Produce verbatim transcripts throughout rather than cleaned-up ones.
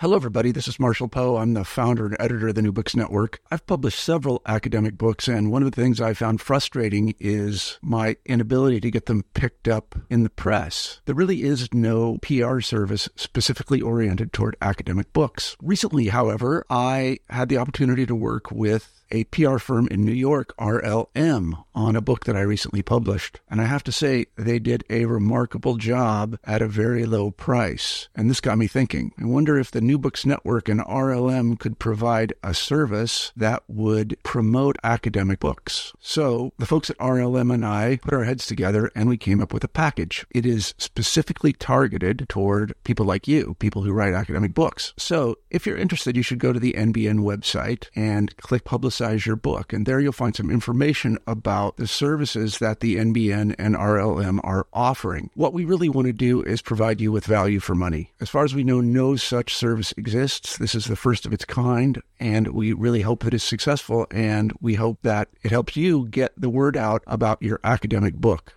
Hello, everybody. This is Marshall Poe. I'm the founder and editor of the New Books Network. I've published several academic books, and one of the things I found frustrating is my inability to get them picked up in the press. There really is no P R service specifically oriented toward academic books. Recently, however, I had the opportunity to work with a P R firm in New York, R L M, on a book that I recently published. And I have to say, they did a remarkable job at a very low price. And this got me thinking. I wonder if the New Books Network and R L M could provide a service that would promote academic books. So the folks at R L M and I put our heads together and we came up with a package. It is specifically targeted toward people like you, people who write academic books. So if you're interested, you should go to the N B N website and click Publicize your book. And there you'll find some information about the services that the N B N and R L M are offering. What we really want to do is provide you with value for money. As far as we know, no such service exists. This is the first of its kind, and we really hope that it's successful, and we hope that it helps you get the word out about your academic book.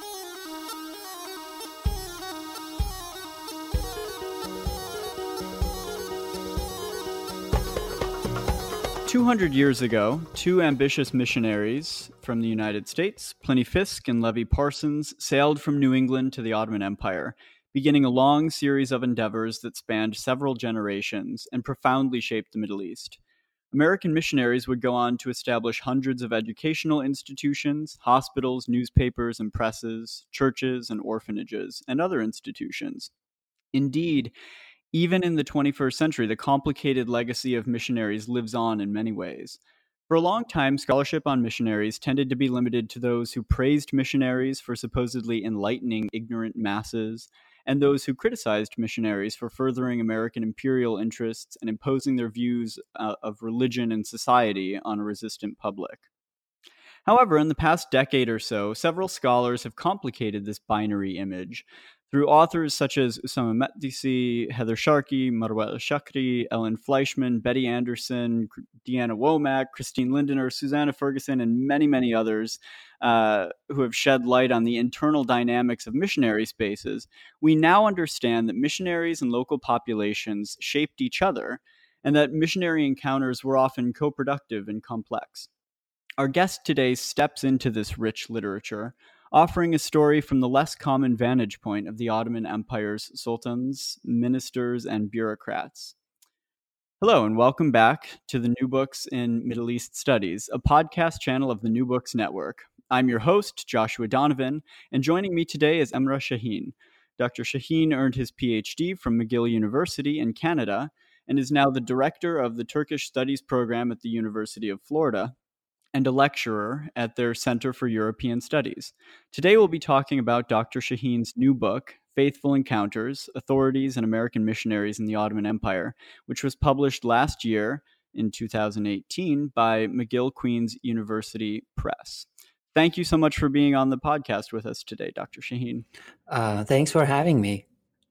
two hundred years ago, two ambitious missionaries from the United States, Pliny Fisk and Levi Parsons, sailed from New England to the Ottoman Empire, beginning a long series of endeavors that spanned several generations and profoundly shaped the Middle East. American missionaries would go on to establish hundreds of educational institutions, hospitals, newspapers and presses, churches and orphanages, and other institutions. Indeed, even in the twenty-first century, the complicated legacy of missionaries lives on in many ways. For a long time, scholarship on missionaries tended to be limited to those who praised missionaries for supposedly enlightening ignorant masses, and those who criticized missionaries for furthering American imperial interests and imposing their views uh, of religion and society on a resistant public. However, in the past decade or so, several scholars have complicated this binary image through authors such as Usama Makdisi, Heather Sharkey, Marwa El-Shakri, Ellen Fleischman, Betty Anderson, Deanna Womack, Christine Lindener, Susanna Ferguson, and many, many others uh, who have shed light on the internal dynamics of missionary spaces. We now understand that missionaries and local populations shaped each other, and that missionary encounters were often co-productive and complex. Our guest today steps into this rich literature, offering a story from the less common vantage point of the Ottoman Empire's sultans, ministers, and bureaucrats. Hello, and welcome back to the New Books in Middle East Studies, a podcast channel of the New Books Network. I'm your host, Joshua Donovan, and joining me today is Emrah Shaheen. Doctor Shaheen earned his P H D from McGill University in Canada and is now the director of the Turkish Studies program at the University of Florida, and a lecturer at their Center for European Studies. Today we'll be talking about Doctor Shaheen's new book, Faithful Encounters, Authorities and American Missionaries in the Ottoman Empire, which was published last year in two thousand eighteen by McGill Queen's University Press. Thank you so much for being on the podcast with us today, Doctor Shaheen. Uh, thanks for having me.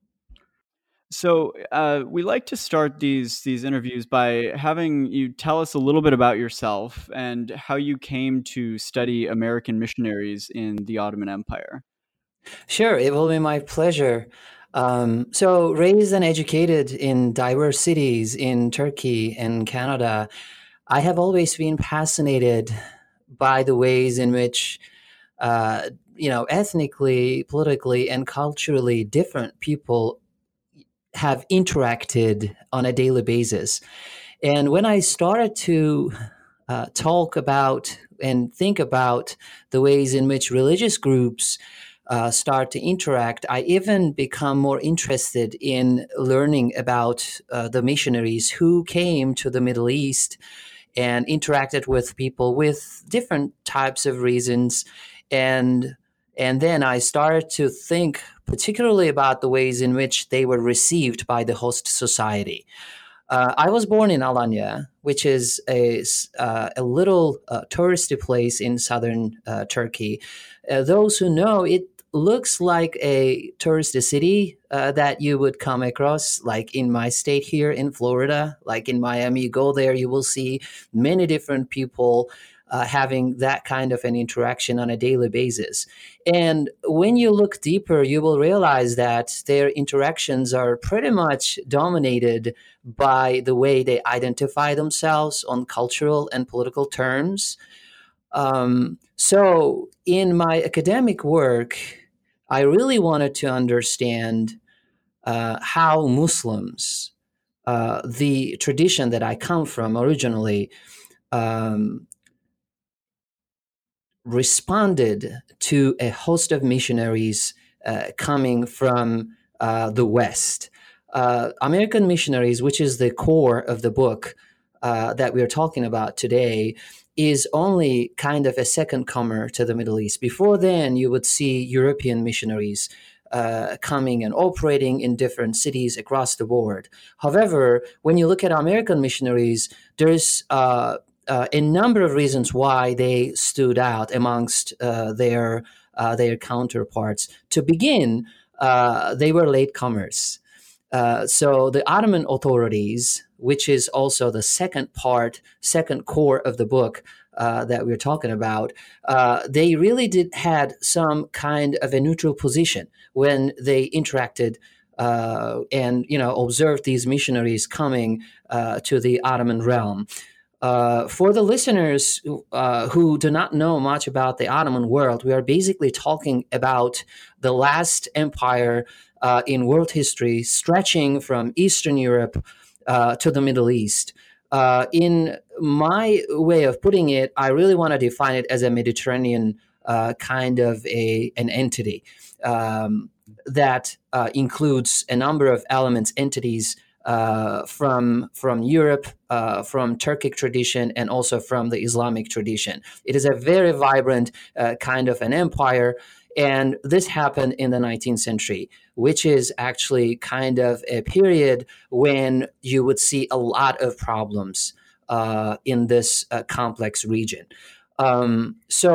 So uh, we like to start these these interviews by having you tell us a little bit about yourself and how you came to study American missionaries in the Ottoman Empire. Sure, it will be my pleasure. Um, so raised and educated in diverse cities in Turkey and Canada, I have always been fascinated by the ways in which uh, you know, ethnically, politically, and culturally different people have interacted on a daily basis. And when I started to uh, talk about and think about the ways in which religious groups uh, start to interact, I even become more interested in learning about uh, the missionaries who came to the Middle East and interacted with people with different types of reasons. And And then I started to think particularly about the ways in which they were received by the host society. Uh, I was born in Alanya, which is a, uh, a little uh, touristy place in southern uh, Turkey. Uh, those who know, it looks like a touristy city uh, that you would come across, like in my state here in Florida, like in Miami. You go there, you will see many different people uh, having that kind of an interaction on a daily basis. And when you look deeper, you will realize that their interactions are pretty much dominated by the way they identify themselves on cultural and political terms. Um, so in my academic work, I really wanted to understand uh, how Muslims, uh, the tradition that I come from originally, um, responded to a host of missionaries uh, coming from uh, the West. Uh, American missionaries, which is the core of the book uh, that we're talking about today, is only kind of a second comer to the Middle East. Before then, you would see European missionaries uh, coming and operating in different cities across the board. However, when you look at American missionaries, there's uh, uh, a number of reasons why they stood out amongst uh, their uh, their counterparts. To begin, uh, they were latecomers. Uh, so the Ottoman authorities, which is also the second part, second core of the book uh, that we're talking about, uh, they really did had some kind of a neutral position when they interacted uh, and you know observed these missionaries coming uh, to the Ottoman realm. Uh, for the listeners uh, who do not know much about the Ottoman world, we are basically talking about the last empire uh, in world history, stretching from Eastern Europe uh, to the Middle East. Uh, in my way of putting it, I really want to define it as a Mediterranean uh, kind of a an entity um, that uh, includes a number of elements, entities Uh, from from Europe, uh, from Turkic tradition, and also from the Islamic tradition. It is a very vibrant uh, kind of an empire, and this happened in the nineteenth century, which is actually kind of a period when you would see a lot of problems uh, in this uh, complex region. Um, so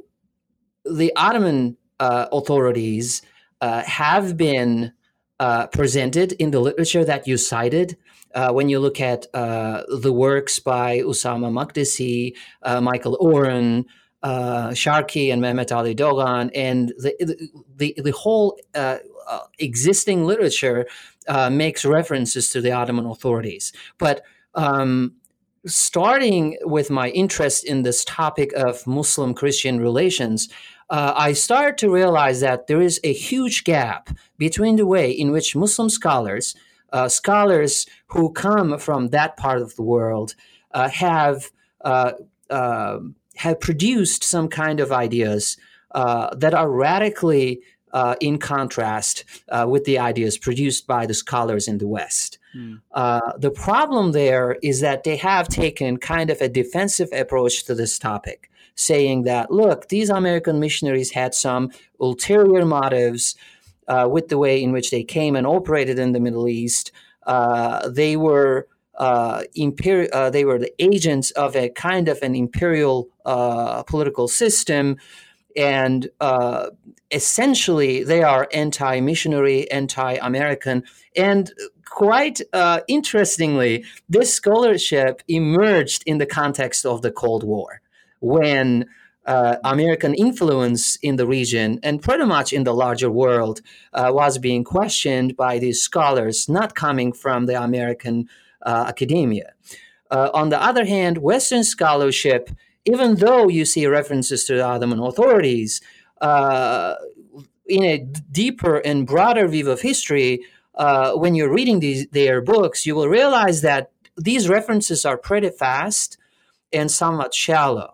the Ottoman uh, authorities uh, have been Uh, presented in the literature that you cited. Uh, when you look at uh, the works by Usama Makdisi, uh, Michael Oren, uh, Sharkey, and Mehmet Ali Dogan, and the the, the whole uh, uh, existing literature uh, makes references to the Ottoman authorities. But um, starting with my interest in this topic of Muslim-Christian relations, Uh, I started to realize that there is a huge gap between the way in which Muslim scholars, uh, scholars who come from that part of the world, uh, have uh, uh, have produced some kind of ideas uh, that are radically uh, in contrast uh, with the ideas produced by the scholars in the West. Mm. Uh, the problem there is that they have taken kind of a defensive approach to this topic, saying that, look, these American missionaries had some ulterior motives uh, with the way in which they came and operated in the Middle East. Uh, they were uh, imperi- uh, they were the agents of a kind of an imperial uh, political system, and uh, essentially they are anti-missionary, anti-American, and quite uh, interestingly, this scholarship emerged in the context of the Cold War, when uh, American influence in the region and pretty much in the larger world uh, was being questioned by these scholars not coming from the American uh, academia. Uh, on the other hand, Western scholarship, even though you see references to the Ottoman authorities, uh, in a deeper and broader view of history, uh, when you're reading these, their books, you will realize that these references are pretty fast and somewhat shallow.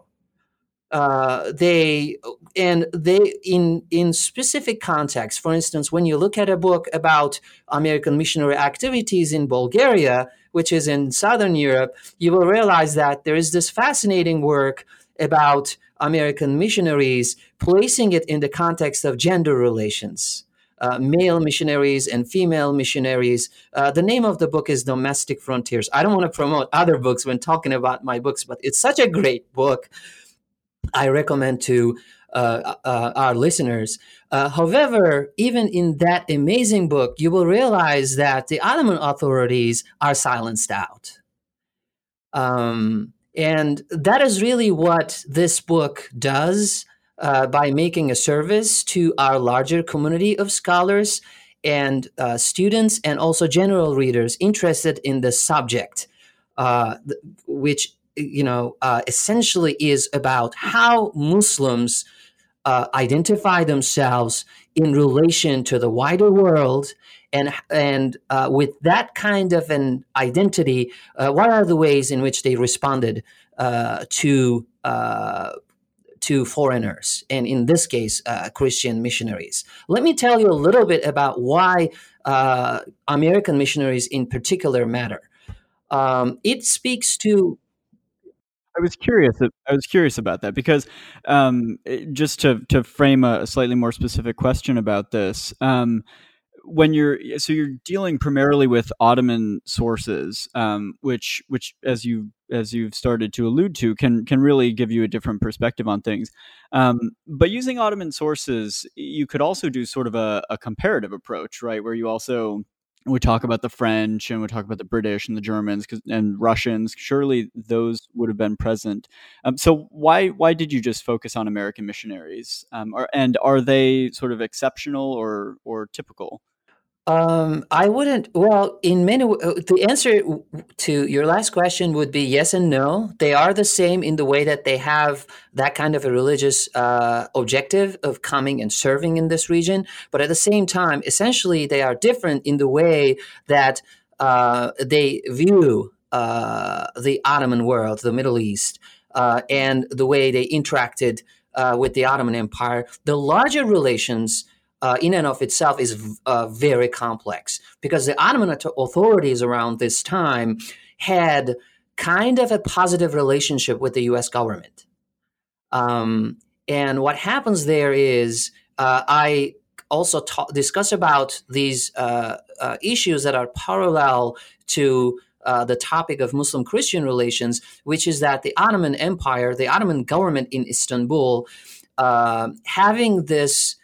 Uh, they and they in in specific contexts. For instance, when you look at a book about American missionary activities in Bulgaria, which is in Southern Europe, you will realize that there is this fascinating work about American missionaries, placing it in the context of gender relations. Uh, male missionaries and female missionaries. Uh, the name of the book is Domestic Frontiers. I don't want to promote other books when talking about my books, but it's such a great book. I recommend to uh, uh, our listeners. Uh, however, even in that amazing book, you will realize that the Ottoman authorities are silenced out. Um, And that is really what this book does uh, by making a service to our larger community of scholars and uh, students, and also general readers interested in the subject, uh, which you know uh, essentially is about how Muslims uh, identify themselves in relation to the wider world, and and uh, with that kind of an identity, uh, what are the ways in which they responded uh, to uh, to foreigners, and in this case, uh, Christian missionaries. Let me tell you a little bit about why uh, American missionaries in particular matter. Um, it speaks to I was curious. I was curious about that because um, just to to frame a slightly more specific question about this, um, when you're so you're dealing primarily with Ottoman sources, um, which which as you as you've started to allude to can can really give you a different perspective on things. Um, but using Ottoman sources, you could also do sort of a, a comparative approach, right, where you also we talk about the French and we talk about the British and the Germans and Russians. Surely those would have been present. Um, so why why did you just focus on American missionaries? Um, or, and are they sort of exceptional or or typical? Um, I wouldn't. Well, in many, uh, the answer to your last question would be yes and no. They are the same in the way that they have that kind of a religious uh, objective of coming and serving in this region. But at the same time, essentially, they are different in the way that uh, they view uh, the Ottoman world, the Middle East, uh, and the way they interacted uh, with the Ottoman Empire. The larger relations Uh, in and of itself is uh, very complex, because the Ottoman authorities around this time had kind of a positive relationship with the U S government. Um, and what happens there is uh, I also ta- discuss about these uh, uh, issues that are parallel to uh, the topic of Muslim-Christian relations, which is that the Ottoman Empire, the Ottoman government in Istanbul, uh, having this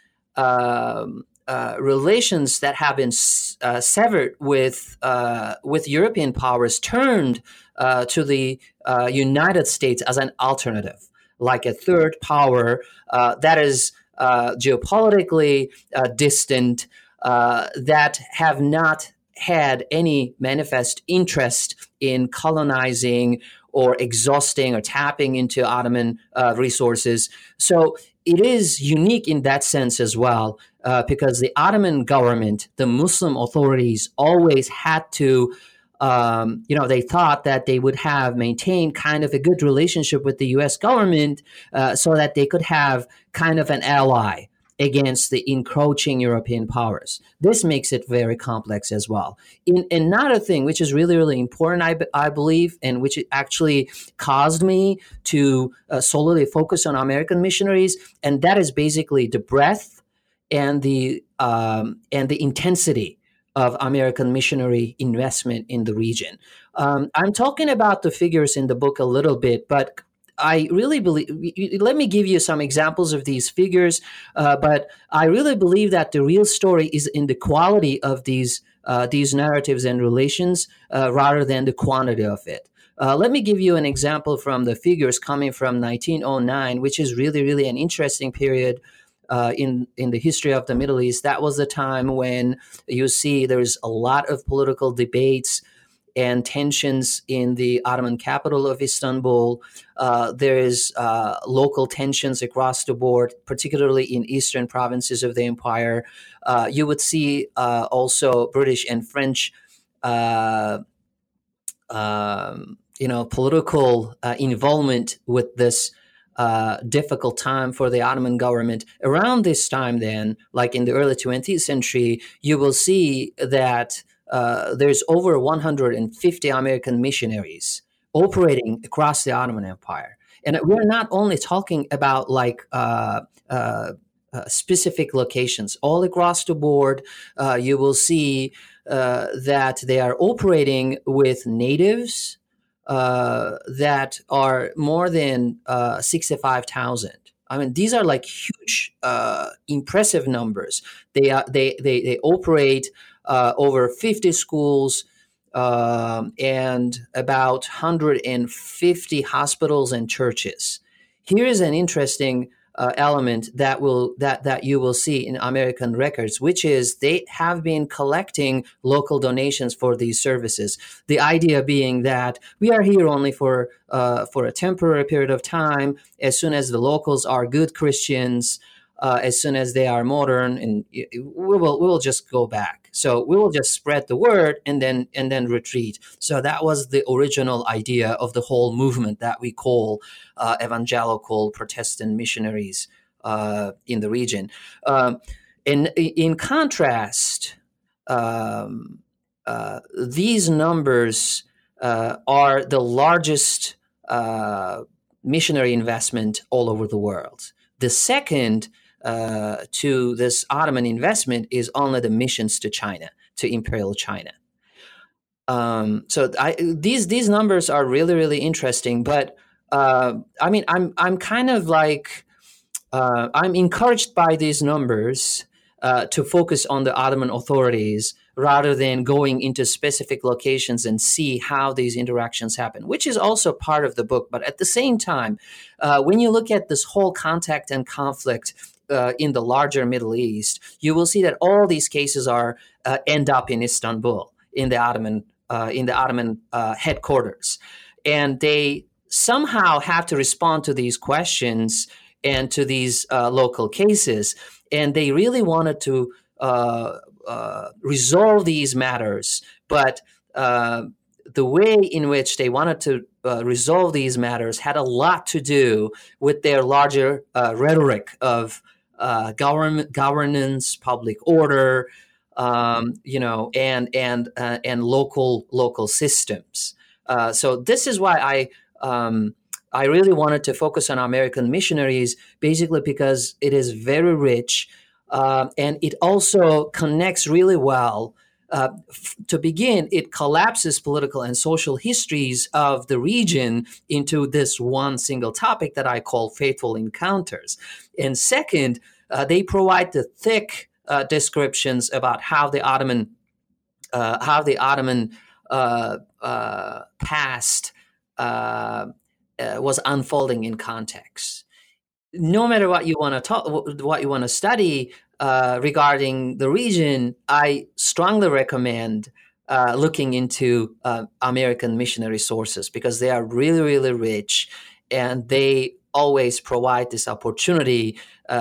Um, uh, relations that have been uh, severed with uh, with European powers, turned uh, to the uh, United States as an alternative, like a third power uh, that is uh, geopolitically uh, distant, uh, that have not had any manifest interest in colonizing or exhausting or tapping into Ottoman uh, resources. So it is unique in that sense as well, uh, because the Ottoman government, the Muslim authorities, always had to, um, you know, they thought that they would have maintained kind of a good relationship with the U S government uh, so that they could have kind of an ally against the encroaching European powers. This makes it very complex as well. In another thing, which is really, really important, I, I believe, and which actually caused me to uh, solely focus on American missionaries, and that is basically the breadth and the um, and the intensity of American missionary investment in the region. Um, I'm talking about the figures in the book a little bit, but I really believe, let me give you some examples of these figures, uh, but I really believe that the real story is in the quality of these uh, these narratives and relations uh, rather than the quantity of it. Uh, let me give you an example from the figures coming from nineteen oh nine, which is really, really an interesting period uh, in, in the history of the Middle East. That was the time when you see there's a lot of political debates and tensions in the Ottoman capital of Istanbul. Uh, there is uh, local tensions across the board, particularly in eastern provinces of the empire. Uh, you would see uh, also British and French, uh, um, you know, political uh, involvement with this uh, difficult time for the Ottoman government. Around this time, then, like in the early twentieth century, you will see that Uh, there's over one hundred fifty American missionaries operating across the Ottoman Empire. And we're not only talking about like uh, uh, uh, specific locations. All across the board, uh, you will see uh, that they are operating with natives uh, that are more than uh, sixty-five thousand. I mean, these are like huge, uh, impressive numbers. They are they they they operate Uh, over fifty schools, um, and about one hundred fifty hospitals and churches. Here is an interesting uh, element that will that that you will see in American records, which is they have been collecting local donations for these services. The idea being that we are here only for uh, for a temporary period of time. As soon as the locals are good Christians, uh, as soon as they are modern, and we will we will just go back. So we will just spread the word and then and then retreat. So that was the original idea of the whole movement that we call uh, evangelical Protestant missionaries uh, in the region. Um, in in contrast, um, uh, these numbers uh, are the largest uh, missionary investment all over the world. The second Uh, to this Ottoman investment is only the missions to China, to Imperial China. Um, so I, these these numbers are really really interesting. But uh, I mean, I'm I'm kind of like uh, I'm encouraged by these numbers uh, to focus on the Ottoman authorities rather than going into specific locations and see how these interactions happen, which is also part of the book. But at the same time, uh, when you look at this whole contact and conflict Uh, in the larger Middle East, you will see that all these cases are uh, end up in Istanbul, in the Ottoman uh, in the Ottoman uh, headquarters, and they somehow have to respond to these questions and to these uh, local cases, and they really wanted to uh, uh, resolve these matters, but uh, the way in which they wanted to uh, resolve these matters had a lot to do with their larger uh, rhetoric of Uh, government governance, public order, um, you know, and and uh, and local local systems. Uh, so this is why I um, I really wanted to focus on American missionaries, basically because it is very rich, uh, and it also connects really well. Uh, f- to begin, it collapses political and social histories of the region into this one single topic that I call faithful encounters. And second, uh, they provide the thick uh, descriptions about how the Ottoman, uh, how the Ottoman uh, uh, past uh, uh, was unfolding in context. No matter what you want to talk, what you want to study uh, regarding the region, I strongly recommend uh, looking into uh, American missionary sources because they are really, really rich, and they always provide this opportunity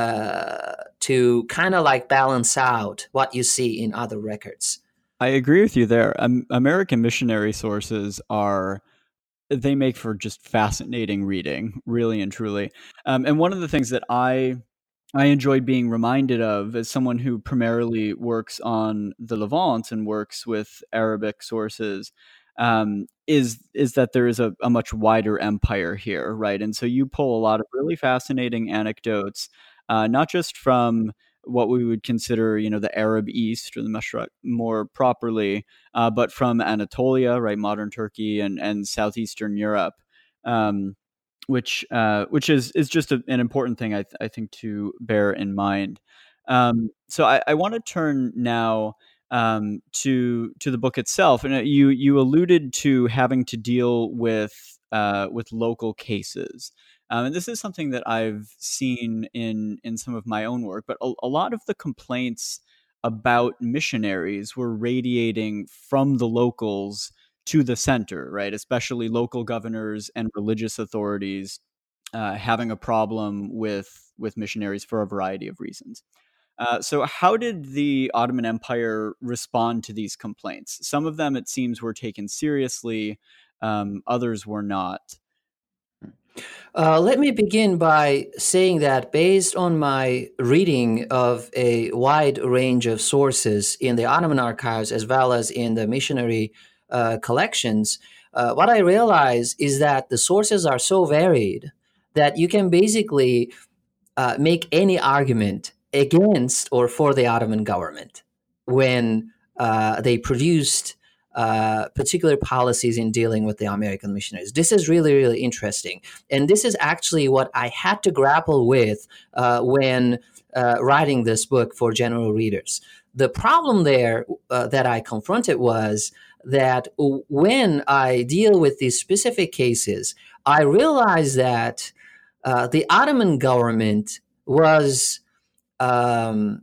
uh, to kind of like balance out what you see in other records. I agree with you there. Um, American missionary sources are. They make for just fascinating reading, really and truly. Um, and one of the things that I I enjoy being reminded of as someone who primarily works on the Levant and works with Arabic sources um, is is that there is a, a much wider empire here, right? And so you pull a lot of really fascinating anecdotes, uh, not just from what we would consider, you know, the Arab East or the Mashriq more properly, uh, but from Anatolia, right, modern Turkey and and southeastern Europe, um, which uh, which is is just a, an important thing I, th- I think to bear in mind. Um, so I, I want to turn now um, to to the book itself, and you you alluded to having to deal with uh, with local cases. Um, and this is something that I've seen in in some of my own work, but a, a lot of the complaints about missionaries were radiating from the locals to the center, right? Especially local governors and religious authorities uh, having a problem with with missionaries for a variety of reasons. Uh, so how did the Ottoman Empire respond to these complaints? Some of them, it seems, were taken seriously. Um, others were not. Uh, let me begin by saying that based on my reading of a wide range of sources in the Ottoman archives as well as in the missionary uh, collections, uh, what I realize is that the sources are so varied that you can basically uh, make any argument against or for the Ottoman government when uh, they produced Uh, particular policies in dealing with the American missionaries. This is really, really interesting. And this is actually what I had to grapple with uh, when uh, writing this book for general readers. The problem there uh, that I confronted was that when I deal with these specific cases, I realize that uh, the Ottoman government was um,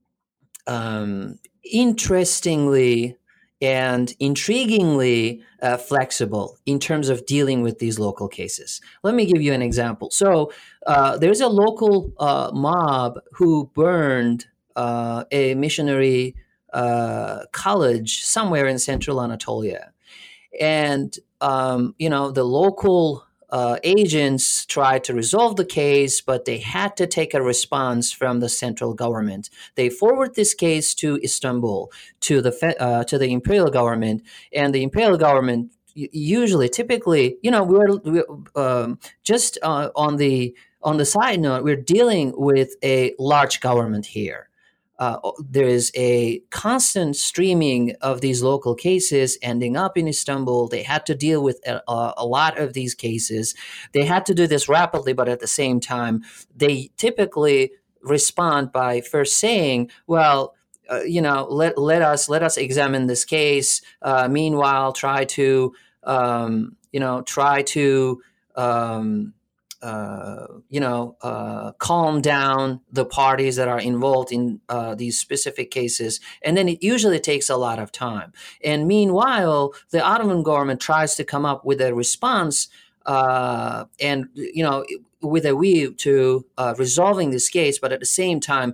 um, interestingly and intriguingly uh, flexible in terms of dealing with these local cases. Let me give you an example. So uh, there's a local uh, mob who burned uh, a missionary uh, college somewhere in central Anatolia. And, um, you know, the local uh, agents tried to resolve the case, but they had to take a response from the central government. They forward this case to Istanbul, to the uh, to the imperial government, and the imperial government usually, typically, you know, we're, we're um, just uh, on the on the side note, we're dealing with a large government here. Uh, there is a constant streaming of these local cases ending up in Istanbul. They had to deal with a, a lot of these cases. They had to do this rapidly, but at the same time, they typically respond by first saying, well, uh, you know, let let us let us examine this case. Uh, meanwhile, try to um, you know try to um, Uh, you know, uh, calm down the parties that are involved in uh, these specific cases. And then it usually takes a lot of time. And meanwhile, the Ottoman government tries to come up with a response uh, and, you know, with a view to uh, resolving this case. But at the same time,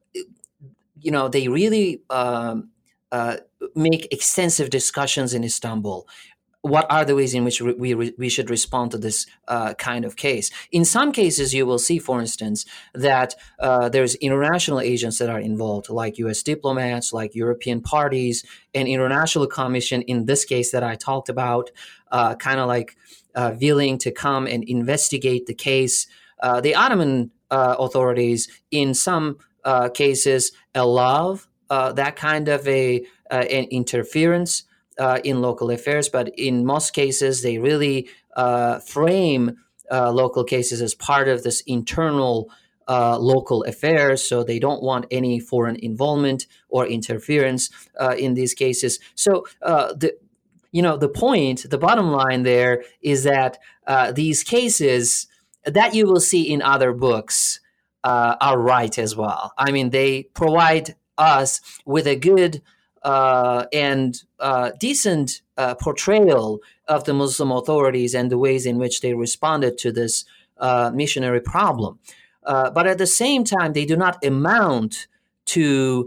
you know, they really um, uh, make extensive discussions in Istanbul. What are the ways in which we we, we should respond to this uh, kind of case? In some cases, you will see, for instance, that uh, there's international agents that are involved, like U S diplomats, like European parties, an international commission, in this case that I talked about, uh, kind of like uh, willing to come and investigate the case. Uh, the Ottoman uh, authorities, in some uh, cases, allow uh, that kind of a uh, an interference Uh, in local affairs, but in most cases, they really uh, frame uh, local cases as part of this internal uh, local affairs, so they don't want any foreign involvement or interference uh, in these cases. So, uh, the you know, the point, the bottom line there is that uh, these cases that you will see in other books uh, are right as well. I mean, they provide us with a good Uh, and uh, decent uh, portrayal of the Muslim authorities and the ways in which they responded to this uh, missionary problem. Uh, but at the same time, they do not amount to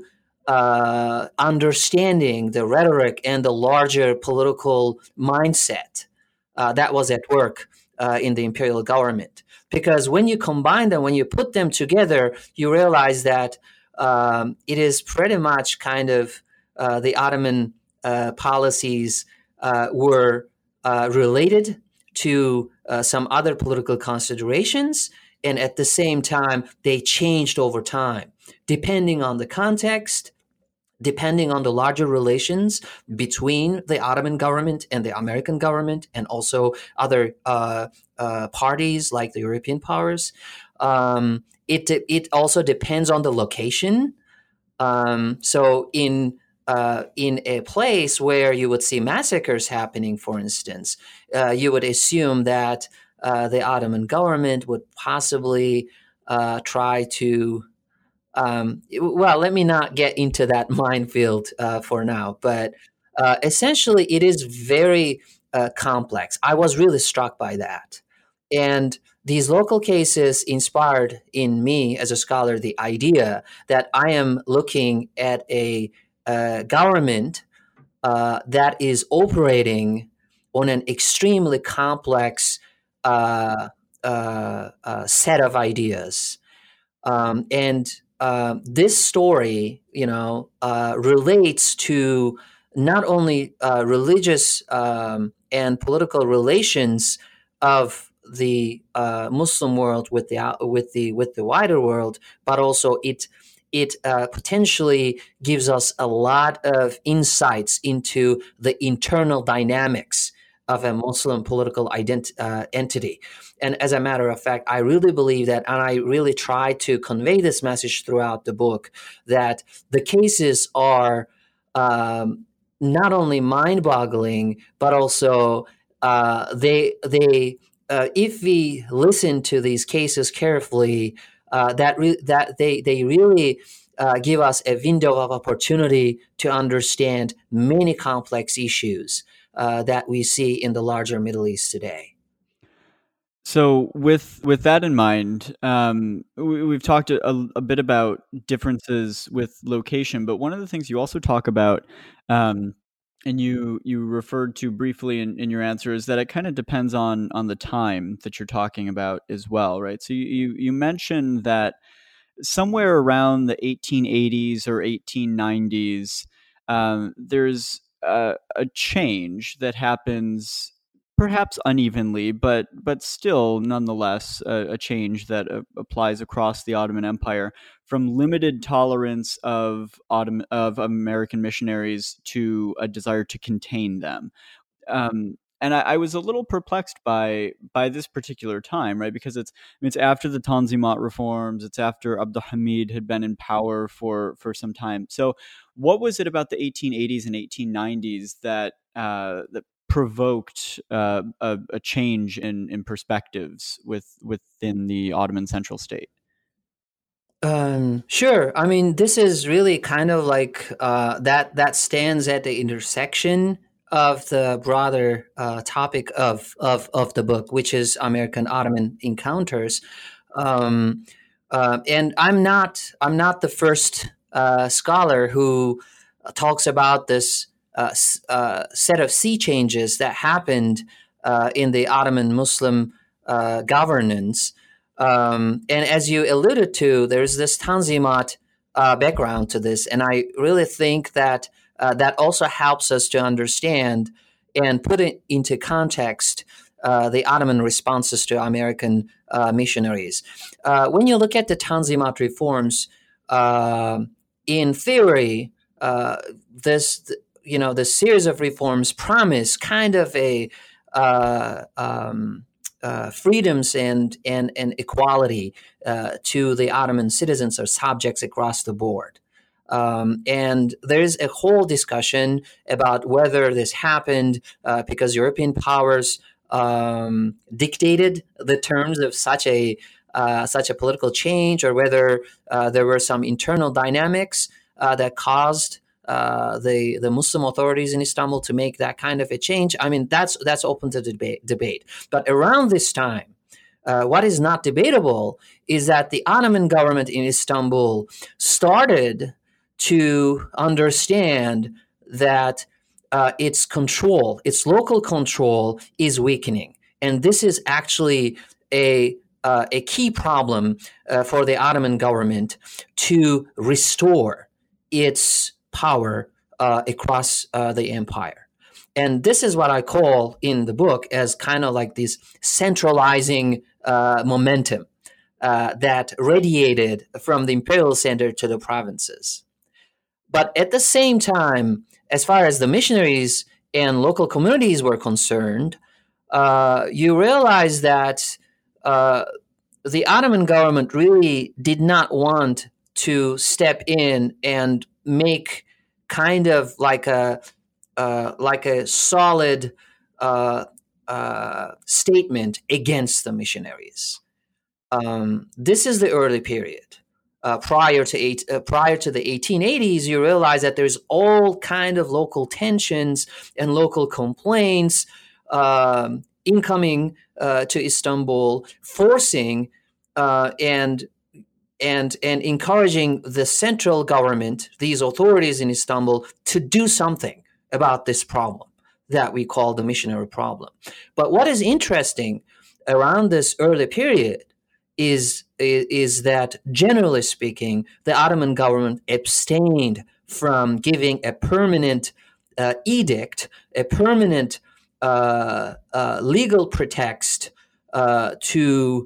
uh, understanding the rhetoric and the larger political mindset uh, that was at work uh, in the imperial government. Because when you combine them, when you put them together, you realize that um, it is pretty much kind of Uh, the Ottoman uh, policies uh, were uh, related to uh, some other political considerations, and at the same time, they changed over time, depending on the context, depending on the larger relations between the Ottoman government and the American government, and also other uh, uh, parties like the European powers. Um, it it also depends on the location. Um, so in Uh, in a place where you would see massacres happening, for instance, uh, you would assume that uh, the Ottoman government would possibly uh, try to, um, well, let me not get into that minefield uh, for now, but uh, essentially it is very uh, complex. I was really struck by that. And these local cases inspired in me as a scholar the idea that I am looking at a Uh, government uh, that is operating on an extremely complex uh, uh, uh, set of ideas. Um, and uh, this story, you know, uh, relates to not only uh, religious um, and political relations of the uh, Muslim world with the with the with the wider world, but also it it uh, potentially gives us a lot of insights into the internal dynamics of a Muslim political ident- uh, entity. And as a matter of fact, I really believe that, and I really try to convey this message throughout the book, that the cases are um, not only mind-boggling, but also uh, they they uh, if we listen to these cases carefully, uh, that re- that they they really uh, give us a window of opportunity to understand many complex issues uh, that we see in the larger Middle East today. So with with that in mind, um, we, we've talked a, a bit about differences with location, but one of the things you also talk about, um, and you you referred to briefly in, in your answer, is that it kind of depends on on the time that you're talking about as well, right? So you you, you mentioned that somewhere around the eighteen eighties or eighteen nineties, um, there's a, a change that happens perhaps unevenly, but but still nonetheless a, a change that uh, applies across the Ottoman Empire from limited tolerance of Ottoman, of American missionaries to a desire to contain them. Um, and I, I was a little perplexed by by this particular time, right? Because it's I mean, it's after the Tanzimat reforms, it's after Abdul Hamid had been in power for for some time. So, what was it about the eighteen eighties and eighteen nineties that uh, that provoked uh, a, a change in in perspectives with within the Ottoman central state? Um, sure. I mean, this is really kind of like uh, that that stands at the intersection of the broader uh, topic of, of of the book, which is American Ottoman encounters. Um, uh, and I'm not I'm not the first uh, scholar who talks about this uh, s- uh, set of sea changes that happened uh, in the Ottoman Muslim uh, governance. Um, and as you alluded to, there's this Tanzimat uh, background to this, and I really think that uh, that also helps us to understand and put it into context uh, the Ottoman responses to American uh, missionaries. Uh, when you look at the Tanzimat reforms, uh, in theory, uh, this you know the series of reforms promise kind of a uh, um, Uh, freedoms and and and equality uh, to the Ottoman citizens or subjects across the board. Um, and there's a whole discussion about whether this happened uh, because European powers um, dictated the terms of such a uh, such a political change, or whether uh, there were some internal dynamics uh, that caused Uh, the the Muslim authorities in Istanbul to make that kind of a change. I mean, that's that's open to debate. debate. But around this time, uh, what is not debatable is that the Ottoman government in Istanbul started to understand that uh, its control, its local control, is weakening, and this is actually a uh, a key problem uh, for the Ottoman government to restore its power uh, across uh, the empire. And this is what I call in the book as kind of like this centralizing uh, momentum uh, that radiated from the imperial center to the provinces. But at the same time, as far as the missionaries and local communities were concerned, uh, you realize that uh, the Ottoman government really did not want to step in and make kind of like a uh, like a solid uh, uh, statement against the missionaries. Um, this is the early period. Uh, prior to eight, uh, prior to the eighteen eighties, you realize that there's all kind of local tensions and local complaints um, incoming uh, to Istanbul, forcing uh, and and and encouraging the central government, these authorities in Istanbul, to do something about this problem that we call the missionary problem. But what is interesting around this early period is, is that, generally speaking, the Ottoman government abstained from giving a permanent uh, edict, a permanent uh, uh, legal pretext uh, to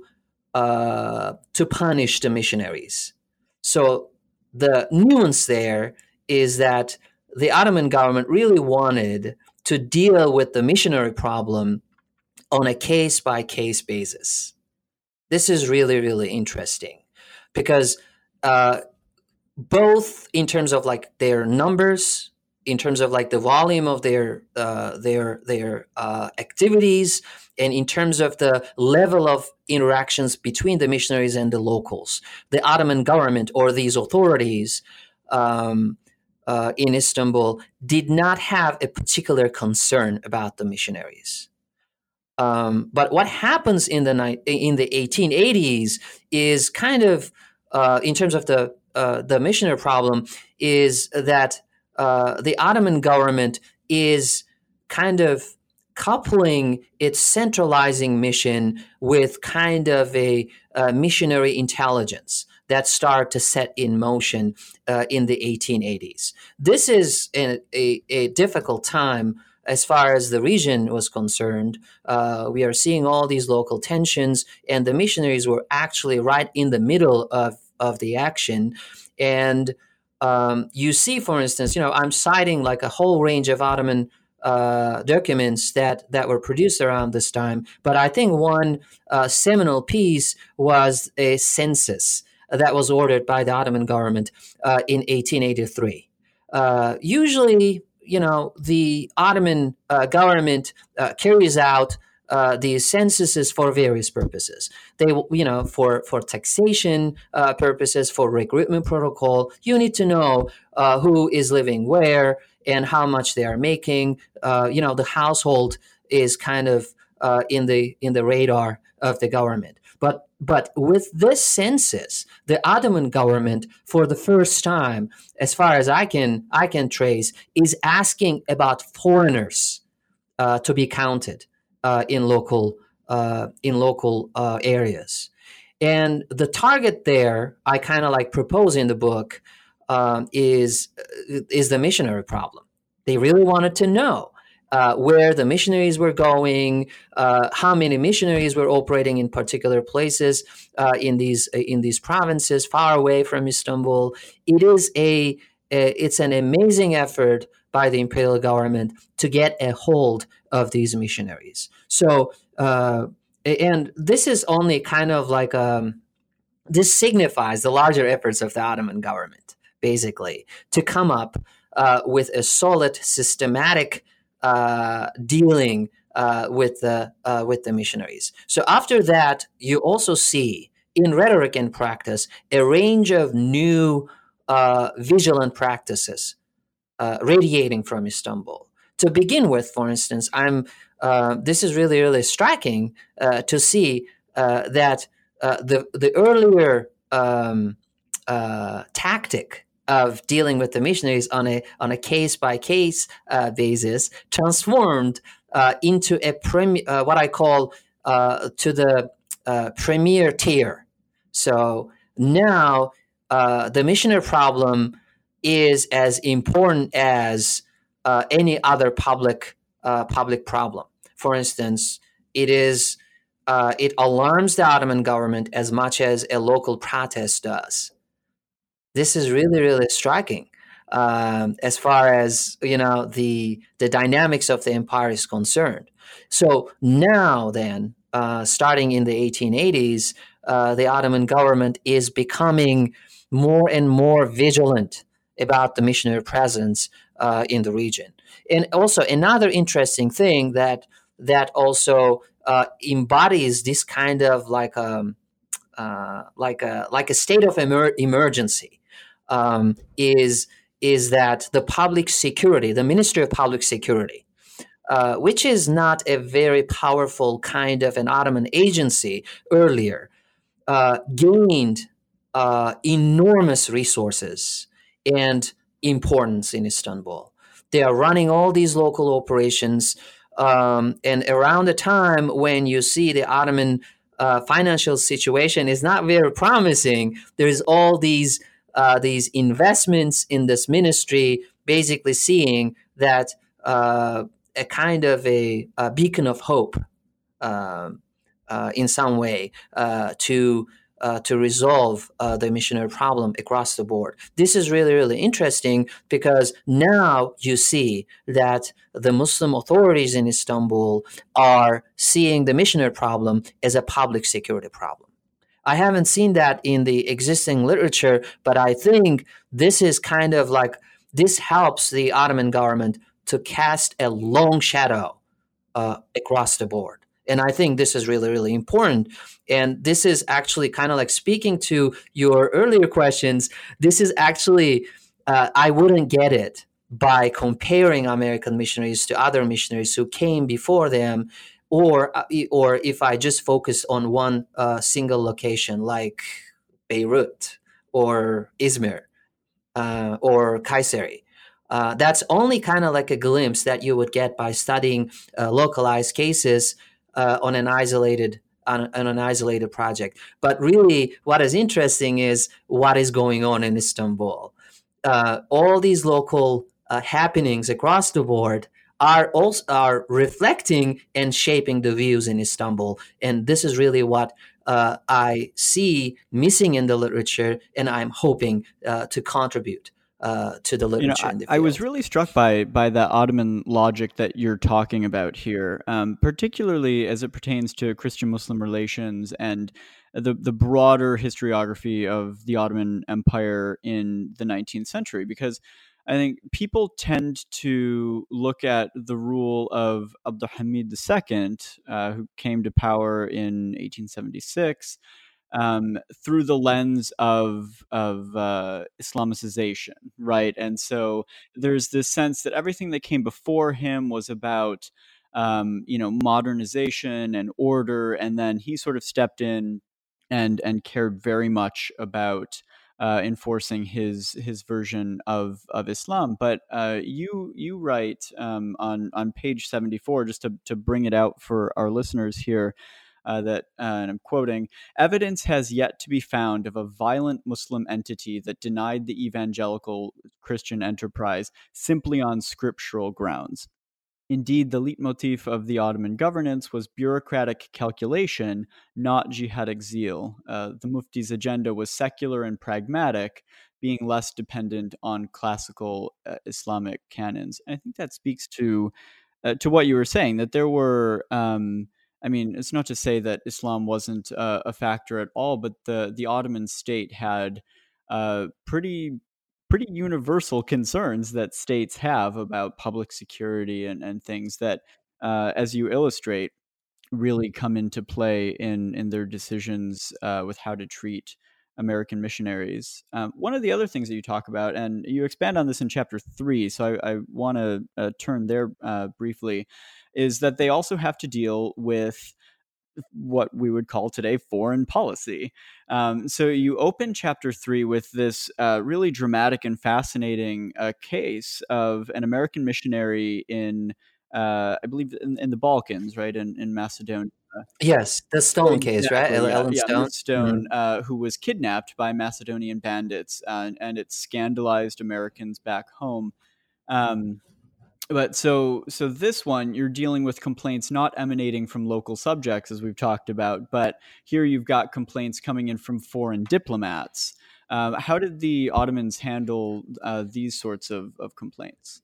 Uh, to punish the missionaries. So the nuance there is that the Ottoman government really wanted to deal with the missionary problem on a case-by-case basis. This is really, really interesting because uh, both in terms of like their numbers in terms of like the volume of their uh, their their uh, activities, and in terms of the level of interactions between the missionaries and the locals. The Ottoman government or these authorities um, uh, in Istanbul did not have a particular concern about the missionaries. Um, but what happens in the ni- in the eighteen eighties is kind of, uh, in terms of the uh, the missionary problem, is that uh, the Ottoman government is kind of coupling its centralizing mission with kind of a, a missionary intelligence that start to set in motion uh, in the eighteen eighties. This is a, a, a difficult time as far as the region was concerned. Uh, we are seeing all these local tensions, and the missionaries were actually right in the middle of, of the action. And um, you see, for instance, you know, I'm citing like a whole range of Ottoman uh, documents that, that were produced around this time. But I think one uh, seminal piece was a census that was ordered by the Ottoman government uh, in eighteen eighty-three. Uh, usually, you know, the Ottoman uh, government uh, carries out uh, these censuses for various purposes. They, you know, for, for taxation uh, purposes, for recruitment protocol. You need to know uh, who is living where and how much they are making. Uh, you know, the household is kind of uh, in the in the radar of the government. But but with this census, the Ottoman government, for the first time, as far as I can I can trace, is asking about foreigners uh, to be counted uh, in local uh, in local uh, areas. And the target there, I kind of like propose in the book, um, is is the missionary problem. They really wanted to know Uh, where the missionaries were going, uh, how many missionaries were operating in particular places uh, in these in these provinces far away from Istanbul. It is a, a it's an amazing effort by the imperial government to get a hold of these missionaries. So, uh, and this is only kind of like um, this signifies the larger efforts of the Ottoman government, basically, to come up uh, with a solid, systematic Uh, dealing uh, with the uh, with the missionaries. So after that, you also see in rhetoric and practice a range of new uh, vigilant practices uh, radiating from Istanbul. To begin with, for instance, I'm uh, this is really really striking uh, to see uh, that uh, the the earlier um, uh, tactic of dealing with the missionaries on a on a case by case uh, basis transformed uh, into a prem- uh, what I call uh, to the uh, premier tier. So now uh, the missionary problem is as important as uh, any other public uh, public problem. For instance, it is uh, it alarms the Ottoman government as much as a local protest does. This is really, really striking um, as far as, you know, the the dynamics of the empire is concerned. So now then, uh, starting in the eighteen eighties, uh, the Ottoman government is becoming more and more vigilant about the missionary presence uh, in the region. And also another interesting thing that that also uh, embodies this kind of like a, uh, like a, like a state of emer- emergency. Um, is is that the public security, the Ministry of Public Security, uh, which is not a very powerful kind of an Ottoman agency earlier, uh, gained uh, enormous resources and importance in Istanbul. They are running all these local operations, um, and around the time when you see the Ottoman uh, financial situation is not very promising, there is all these Uh, these investments in this ministry, basically seeing that uh, a kind of a, a beacon of hope uh, uh, in some way uh, to uh, to resolve uh, the missionary problem across the board. This is really, really interesting because now you see that the Muslim authorities in Istanbul are seeing the missionary problem as a public security problem. I haven't seen that in the existing literature, but I think this is kind of like this helps the Ottoman government to cast a long shadow uh, across the board. And I think this is really, really important. And this is actually kind of like speaking to your earlier questions. This is actually, uh, I wouldn't get it by comparing American missionaries to other missionaries who came before them, or or if I just focus on one uh, single location like Beirut or Izmir uh, or Kayseri. Uh, that's only kind of like a glimpse that you would get by studying uh, localized cases uh, on an isolated on, on an isolated project. But really, what is interesting is what is going on in Istanbul. Uh, all these local uh, happenings across the board are also are reflecting and shaping the views in Istanbul, and this is really what uh, I see missing in the literature, and I'm hoping uh, to contribute uh, to the literature. You know, in the I, I field. was really struck by by the Ottoman logic that you're talking about here, um, particularly as it pertains to Christian-Muslim relations and the the broader historiography of the Ottoman Empire in the nineteenth century, because I think people tend to look at the rule of Abdulhamid the Second, uh, who came to power in eighteen seventy-six, um, through the lens of of uh, Islamicization, right? And so there's this sense that everything that came before him was about, um, you know, modernization and order, and then he sort of stepped in and and cared very much about uh, enforcing his his version of of Islam. But uh, you you write um, on on page seventy-four, just to to bring it out for our listeners here, uh, that uh, and I'm quoting: "Evidence has yet to be found of a violent Muslim entity that denied the evangelical Christian enterprise simply on scriptural grounds. Indeed, the leitmotif of the Ottoman governance was bureaucratic calculation, not jihadic zeal. Uh, the Mufti's agenda was secular and pragmatic, being less dependent on classical uh, Islamic canons." And I think that speaks to uh, to what you were saying, that there were. Um, I mean, it's not to say that Islam wasn't uh, a factor at all, but the the Ottoman state had uh, pretty pretty universal concerns that states have about public security and, and things that, uh, as you illustrate, really come into play in, in their decisions uh, with how to treat American missionaries. Um, one of the other things that you talk about, and you expand on this in chapter three, so I, I want to uh, turn there uh, briefly, is that they also have to deal with what we would call today foreign policy. Um, so you open chapter three with this uh, really dramatic and fascinating uh, case of an American missionary in, uh, I believe, in, in the Balkans, right, in, in Macedonia. Yes, the Stone Exactly, case, right? yeah, Ellen yeah, Stone. Miss Stone, Mhm. uh, who was kidnapped by Macedonian bandits, uh, and it scandalized Americans back home. Um, But so so this one, you're dealing with complaints not emanating from local subjects, as we've talked about, but here you've got complaints coming in from foreign diplomats. Uh, how did the Ottomans handle uh, these sorts of, of complaints?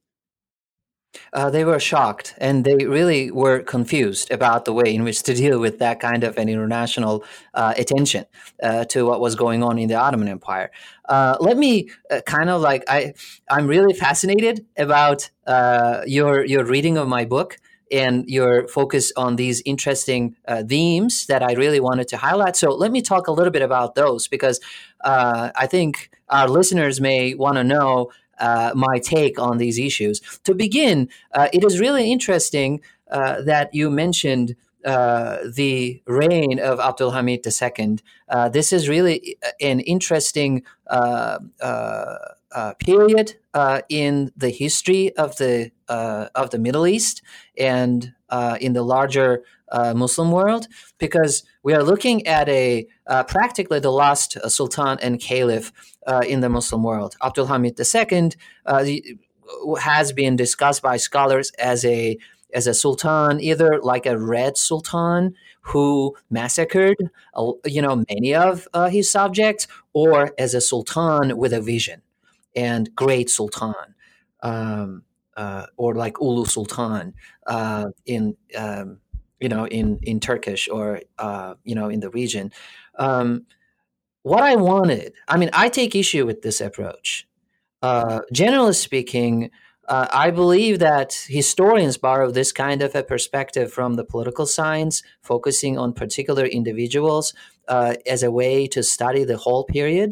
Uh, they were shocked, and they really were confused about the way in which to deal with that kind of an international uh, attention uh, to what was going on in the Ottoman Empire. Uh, let me uh, kind of like I, I'm really fascinated about uh, your your reading of my book and your focus on these interesting uh, themes that I really wanted to highlight. So let me talk a little bit about those, because uh, I think our listeners may want to know Uh, my take on these issues. To begin, uh, it is really interesting uh, that you mentioned uh, the reign of Abdulhamid the Second. Uh, this is really an interesting uh, uh, uh, period uh, in the history of the uh, of the Middle East and uh, in the larger uh, Muslim world, because we are looking at a uh, practically the last uh, sultan and caliph uh, in the Muslim world. Abdulhamid the Second uh, has been discussed by scholars as a as a sultan, either like a red sultan who massacred, uh, you know, many of uh, his subjects, or as a sultan with a vision and great sultan, um, uh, or like Ulu Sultan uh, in um, you know in in Turkish, or uh, you know in the region. Um, what I wanted, I mean, I take issue with this approach. Uh, generally speaking, uh, I believe that historians borrow this kind of a perspective from the political science, focusing on particular individuals uh, as a way to study the whole period.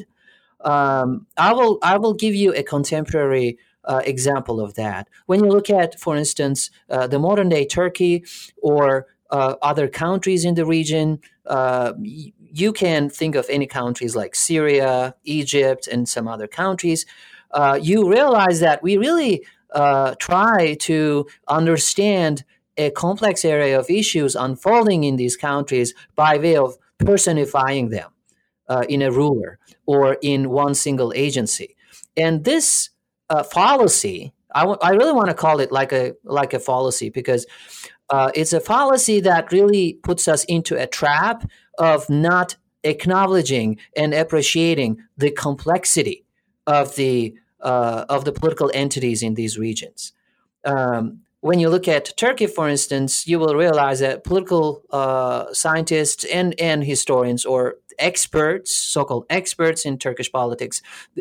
Um, I will I will give you a contemporary uh, example of that. When you look at, for instance, uh, the modern day Turkey or uh, other countries in the region, uh, y- you can think of any countries like Syria, Egypt, and some other countries. Uh, you realize that we really uh, try to understand a complex area of issues unfolding in these countries by way of personifying them uh, in a ruler or in one single agency. And this uh, fallacy, I, w- I really want to call it like a like a fallacy because uh, it's a fallacy that really puts us into a trap of not acknowledging and appreciating the complexity of the uh, of the political entities in these regions. Um, when you look at Turkey, for instance, you will realize that political uh, scientists and, and historians or experts, so-called experts in Turkish politics,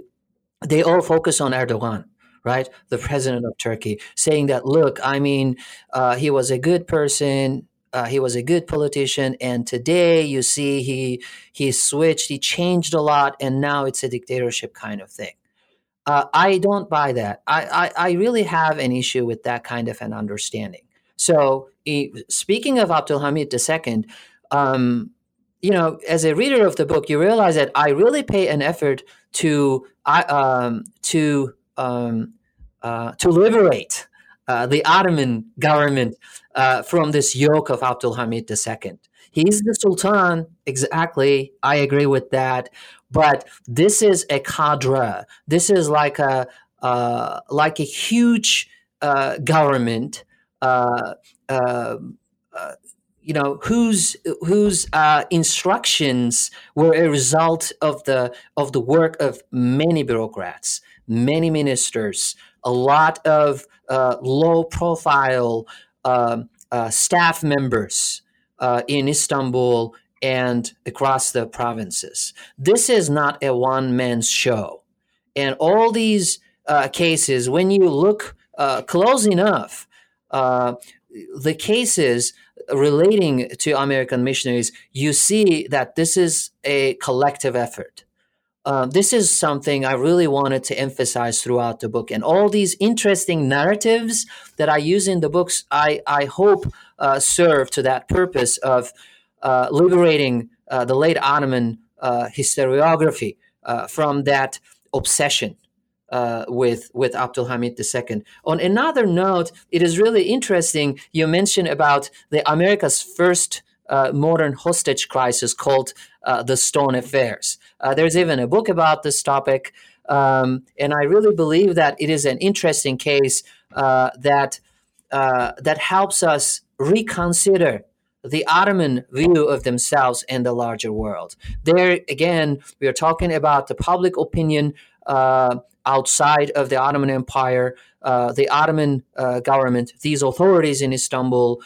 they all focus on Erdogan, right? The president of Turkey, saying that, look, I mean, uh, he was a good person. Uh, he was a good politician. And today you see he, he switched, he changed a lot. And now it's a dictatorship kind of thing. Uh, I don't buy that. I, I, I really have an issue with that kind of an understanding. So, eh, speaking of Abdulhamid the Second, um, you know, as a reader of the book, you realize that I really pay an effort to I um, to um, uh, to liberate uh, the Ottoman government uh, from this yoke of Abdulhamid the Second. He's the Sultan, exactly. I agree with that. But this is a cadre. This is like a uh, like a huge uh, government, uh, uh, uh, you know, whose whose uh, instructions were a result of the of the work of many bureaucrats, many ministers, a lot of uh, low profile um uh, staff members uh, in Istanbul and across the provinces. This is not a one-man show. And all these uh, cases, when you look uh, close enough, uh, the cases relating to American missionaries, you see that this is a collective effort. Uh, this is something I really wanted to emphasize throughout the book. And all these interesting narratives that I use in the books, I, I hope uh, serve to that purpose of uh, liberating uh, the late Ottoman uh, historiography uh, from that obsession uh, with with Abdulhamid the Second. On another note, it is really interesting. You mentioned about the America's first uh, modern hostage crisis called uh, the Stone Affairs. Uh, there's even a book about this topic, um, and I really believe that it is an interesting case uh, that uh, that helps us reconsider the Ottoman view of themselves and the larger world. There, again, we are talking about the public opinion uh, outside of the Ottoman Empire. Uh, the Ottoman uh, government, these authorities in Istanbul,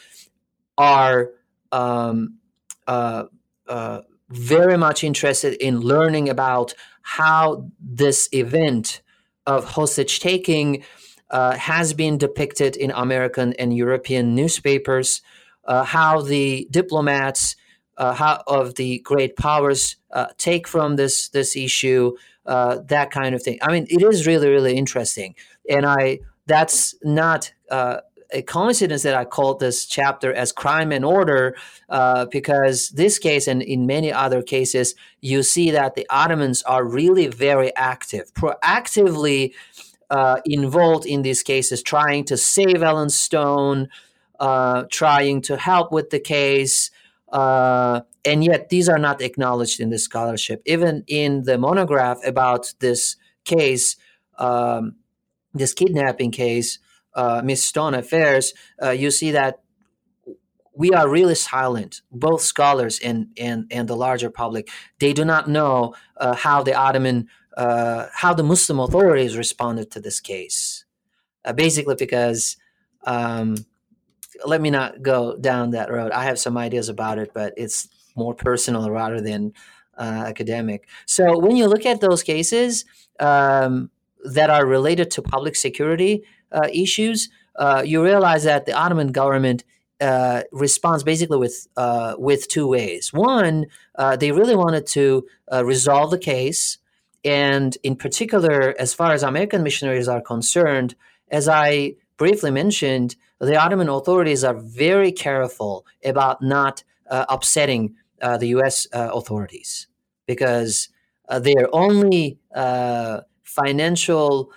are um, uh, uh, very much interested in learning about how this event of hostage taking uh, has been depicted in American and European newspapers. Uh, how the diplomats uh, how, of the great powers uh, take from this this issue, uh, that kind of thing. I mean, it is really, really interesting. And I that's not uh, a coincidence that I called this chapter as Crime and Order, uh, because this case and in many other cases, you see that the Ottomans are really very active, proactively uh, involved in these cases, trying to save Ellen Stone, Uh, trying to help with the case, uh, and yet these are not acknowledged in the scholarship. Even in the monograph about this case, um, this kidnapping case, uh, Miss Stone Affairs, uh, you see that we are really silent, both scholars and, and, and the larger public. They do not know uh, how the Ottoman, uh, how the Muslim authorities responded to this case, uh, basically because um, let me not go down that road. I have some ideas about it, but it's more personal rather than uh, academic. So when you look at those cases, um, that are related to public security uh, issues, uh, you realize that the Ottoman government uh, responds basically with uh, with two ways. One, uh, they really wanted to uh, resolve the case, and in particular, as far as American missionaries are concerned, as I briefly mentioned, the Ottoman authorities are very careful about not uh, upsetting uh, the U S uh, authorities, because uh, their only uh, financial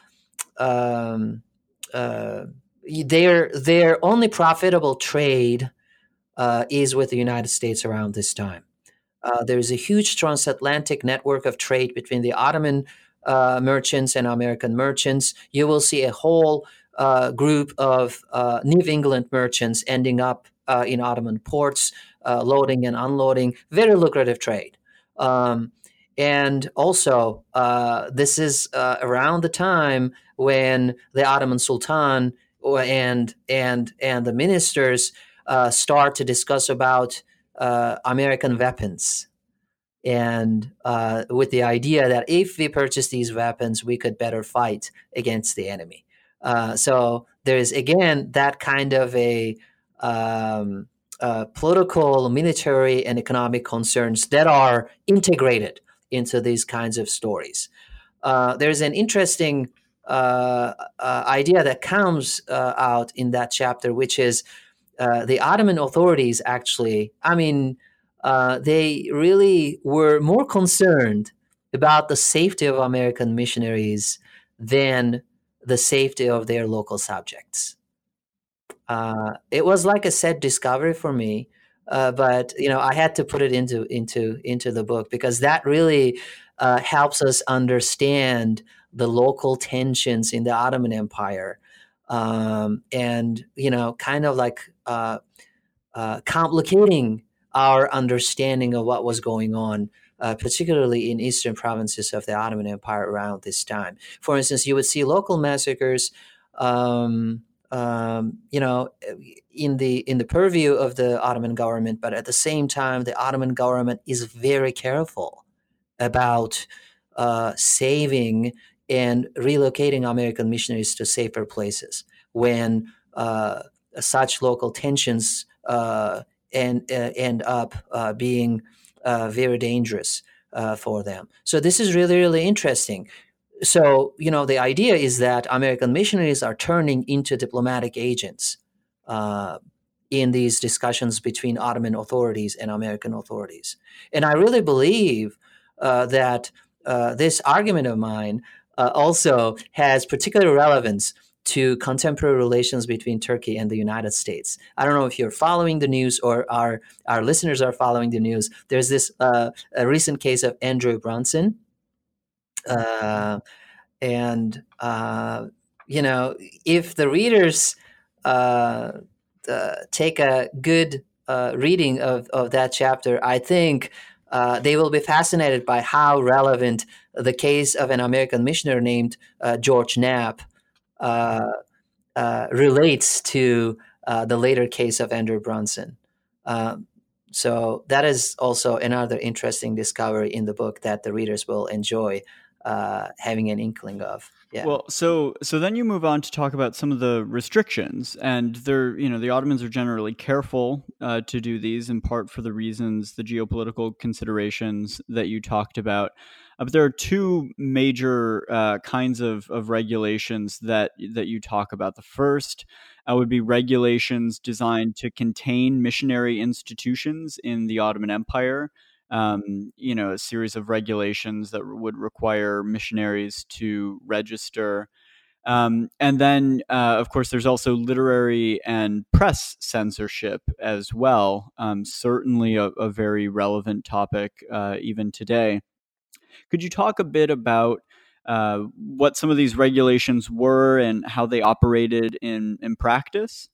um, uh, their their only profitable trade uh, is with the United States around this time. Uh, there is a huge transatlantic network of trade between the Ottoman uh, merchants and American merchants. You will see a whole uh, group of uh, New England merchants ending up uh, in Ottoman ports, uh, loading and unloading. Very lucrative trade. Um, and also, uh, this is uh, around the time when the Ottoman Sultan and and and the ministers uh, start to discuss about uh, American weapons, and uh, with the idea that if we purchase these weapons, we could better fight against the enemy. Uh, so there's again that kind of a um, uh, political, military, and economic concerns that are integrated into these kinds of stories. Uh, there's an interesting uh, uh, idea that comes uh, out in that chapter, which is uh, the Ottoman authorities actually, I mean, uh, they really were more concerned about the safety of American missionaries than the safety of their local subjects. Uh, it was like a sad discovery for me, uh, but you know, I had to put it into into into the book because that really uh, helps us understand the local tensions in the Ottoman Empire, um, and you know, kind of like uh, uh, complicating our understanding of what was going on, uh, particularly in eastern provinces of the Ottoman Empire around this time. For instance, you would see local massacres. Um, um, you know, in the in the purview of the Ottoman government, but at the same time, the Ottoman government is very careful about uh, saving and relocating American missionaries to safer places when uh, such local tensions uh, and uh, end up uh, being uh, very dangerous uh, for them. So this is really, really interesting. So, you know, the idea is that American missionaries are turning into diplomatic agents uh, in these discussions between Ottoman authorities and American authorities. And I really believe uh, that uh, this argument of mine uh, also has particular relevance to contemporary relations between Turkey and the United States. I don't know if you're following the news or our, our listeners are following the news. There's this uh, a recent case of Andrew Brunson. Uh, and, uh, you know, if the readers uh, uh, take a good uh, reading of, of that chapter, I think uh, they will be fascinated by how relevant the case of an American missionary named uh, George Knapp uh, uh, relates to uh, the later case of Andrew Brunson. Um, so that is also another interesting discovery in the book that the readers will enjoy uh, having an inkling of. Yeah. Well, so so then you move on to talk about some of the restrictions, and they're you know the Ottomans are generally careful uh, to do these in part for the reasons, the geopolitical considerations that you talked about. Uh, but there are two major uh, kinds of, of regulations that that you talk about. The first uh, would be regulations designed to contain missionary institutions in the Ottoman Empire. Um, you know, a series of regulations that would require missionaries to register. Um, and then, uh, of course, there's also literary and press censorship as well. Um, certainly a, a very relevant topic uh, even today. Could you talk a bit about uh, what some of these regulations were and how they operated in, in practice?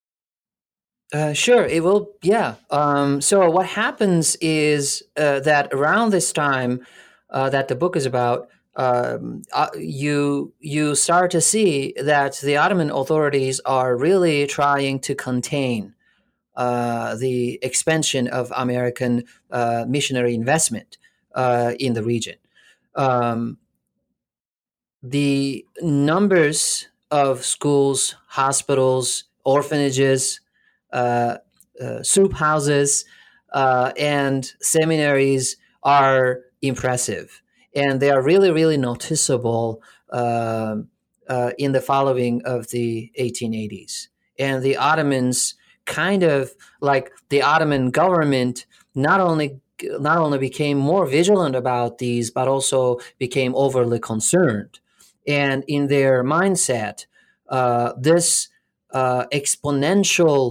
Uh, sure, it will. Yeah. Um, so what happens is uh, that around this time uh, that the book is about, um, uh, you you start to see that the Ottoman authorities are really trying to contain uh, the expansion of American uh, missionary investment uh, in the region. Um, the numbers of schools, hospitals, orphanages, uh, uh, soup houses, uh, and seminaries are impressive. And they are really, really noticeable uh, uh, in the following of the eighteen eighties. And the Ottomans kind of, like the Ottoman government, not only not only became more vigilant about these, but also became overly concerned. And in their mindset, uh, this uh, exponential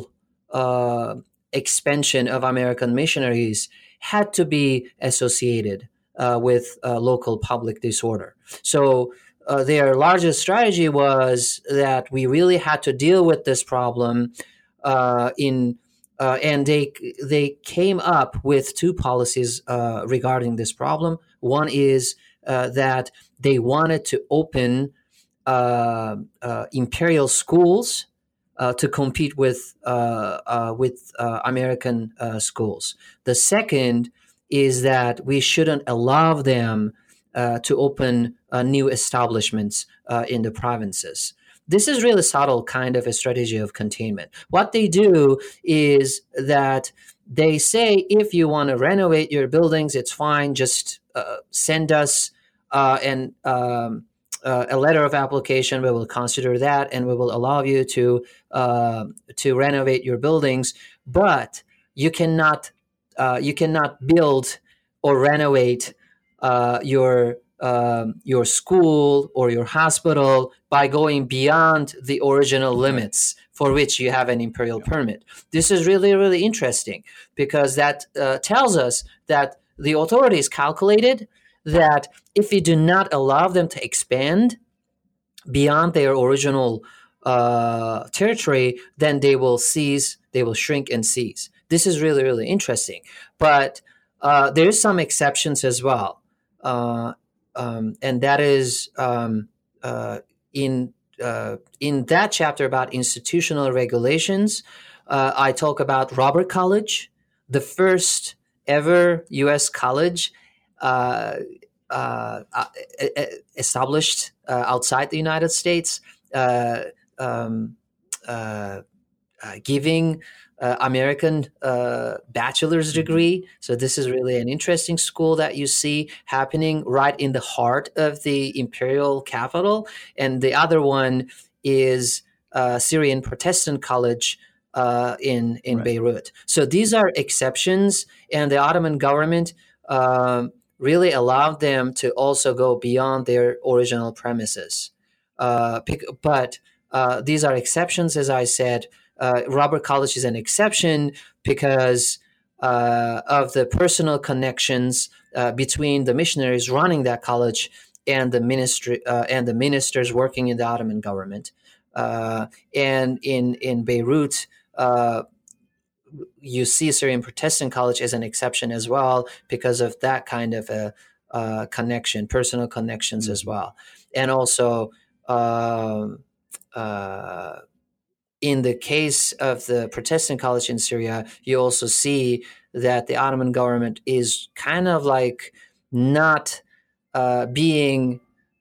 uh, expansion of American missionaries had to be associated uh, with uh, local public disorder. So uh, their largest strategy was that we really had to deal with this problem uh, in uh, and they they came up with two policies uh, regarding this problem. One is uh, that they wanted to open uh, uh, imperial schools uh, to compete with uh, uh, with uh, American uh, schools. The second is that we shouldn't allow them uh, to open uh, new establishments uh, in the provinces. This is really subtle kind of a strategy of containment. What they do is that they say, if you want to renovate your buildings, it's fine. Just uh, send us uh, an, um, uh, a letter of application. We will consider that, and we will allow you to uh, to renovate your buildings. But you cannot uh, you cannot build or renovate uh, your Um, your school or your hospital by going beyond the original limits for which you have an imperial permit. This is really, really interesting, because that uh, tells us that the authorities calculated that if we do not allow them to expand beyond their original uh, territory, then they will cease, they will shrink and cease. This is really, really interesting. But uh, there's some exceptions as well. Uh, Um, and that is um, uh, in uh, in that chapter about institutional regulations. Uh, I talk about Robert College, the first ever U S college uh, uh, established uh, outside the United States, uh, um, uh, uh, giving Uh, American uh, bachelor's degree. So this is really an interesting school that you see happening right in the heart of the imperial capital. And the other one is uh, Syrian Protestant College uh, in, in right. Beirut. So these are exceptions, and the Ottoman government um, really allowed them to also go beyond their original premises. Uh, but uh, these are exceptions, as I said. Uh, Robert College is an exception because uh, of the personal connections uh, between the missionaries running that college and the ministry uh, and the ministers working in the Ottoman government. Uh, and in in Beirut, uh, you see Syrian Protestant College as an exception as well because of that kind of a uh, connection, personal connections mm-hmm. as well, and also. Uh, uh, In the case of the Protestant College in Syria, you also see that the Ottoman government is kind of like not uh, being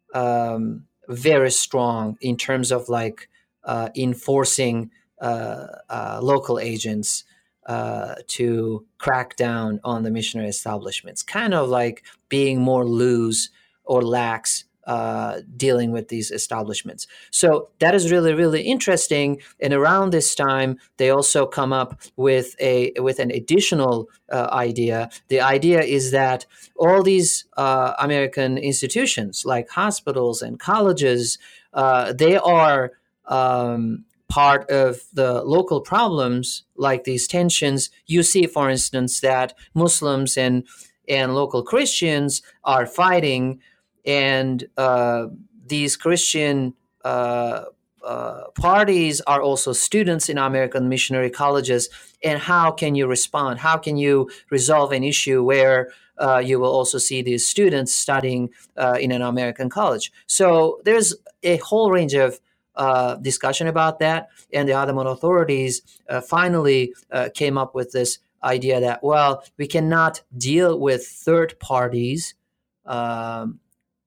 um, very strong in terms of like uh, enforcing uh, uh, local agents uh, to crack down on the missionary establishments, kind of like being more loose or lax Uh, dealing with these establishments. So that is really, really interesting. And around this time, they also come up with a with an additional uh, idea. The idea is that all these uh, American institutions, like hospitals and colleges, uh, they are um, part of the local problems, like these tensions. You see, for instance, that Muslims and and local Christians are fighting. And uh, these Christian uh, uh, parties are also students in American missionary colleges. And how can you respond? How can you resolve an issue where uh, you will also see these students studying uh, in an American college? So there's a whole range of uh, discussion about that. And the Ottoman authorities uh, finally uh, came up with this idea that, well, we cannot deal with third parties um,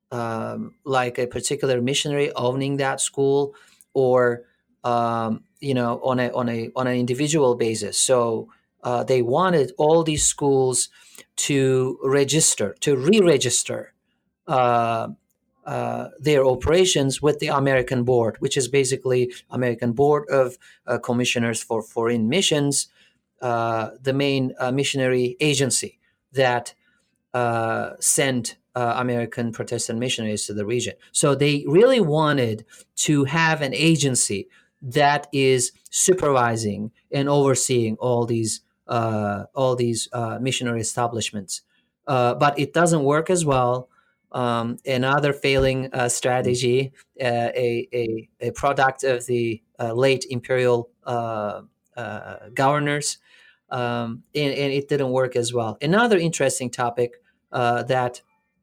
um, like a particular missionary owning that school, or um, you know, on a on a on an individual basis. So uh, they wanted all these schools to register, to re-register uh, uh, their operations with the American Board, which is basically American Board of uh, Commissioners for Foreign Missions, uh, the main uh, missionary agency that uh, sent uh, American Protestant missionaries to the region. So they really wanted to have an agency that is supervising and overseeing all these uh, all these uh, missionary establishments. Uh, but it doesn't work as well. Um, another failing uh, strategy, uh, a, a, a product of the uh, late imperial uh, uh, governors, um, and, and it didn't work as well. Another interesting topic uh, that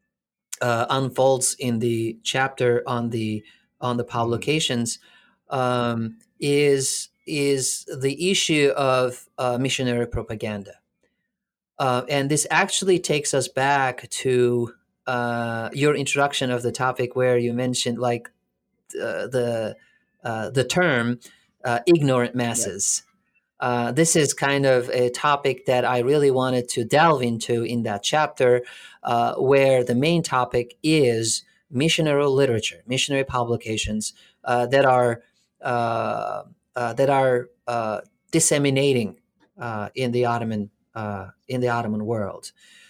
uh, unfolds in the chapter on the on the publications um, is is the issue of uh, missionary propaganda, uh, and this actually takes us back to uh, your introduction of the topic, where you mentioned like uh, the uh, the term uh, ignorant masses. Yeah. Uh, this is kind of a topic that I really wanted to delve into in that chapter, uh, where the main topic is missionary literature, missionary publications uh, that are uh, uh, that are uh, disseminating uh, in the Ottoman uh, in the Ottoman world.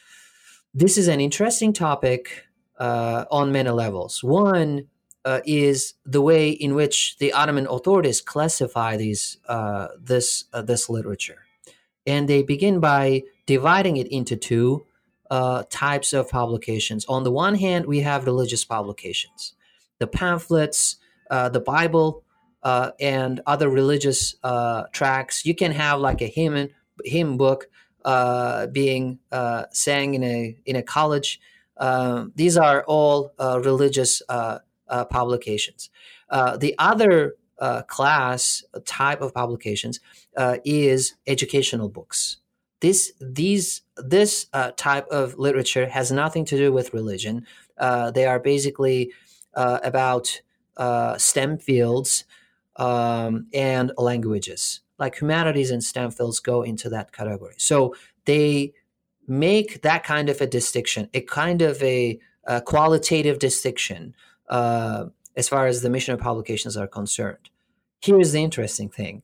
This is an interesting topic uh, on many levels. One Uh, is the way in which the Ottoman authorities classify these uh, this uh, this literature, and they begin by dividing it into two uh, types of publications. On the one hand, we have religious publications, the pamphlets, uh, the Bible, uh, and other religious uh, tracts. You can have like a hymn hymn book uh, being uh, sang in a in a college. Uh, these are all uh, religious Uh, Uh, publications. Uh, the other uh, class uh, type of publications uh, is educational books. This these this uh, type of literature has nothing to do with religion. Uh, they are basically uh, about uh, STEM fields um, and languages. Like humanities and STEM fields go into that category. So they make that kind of a distinction, a kind of a, a qualitative distinction Uh, as far as the missionary publications are concerned. Here's the interesting thing.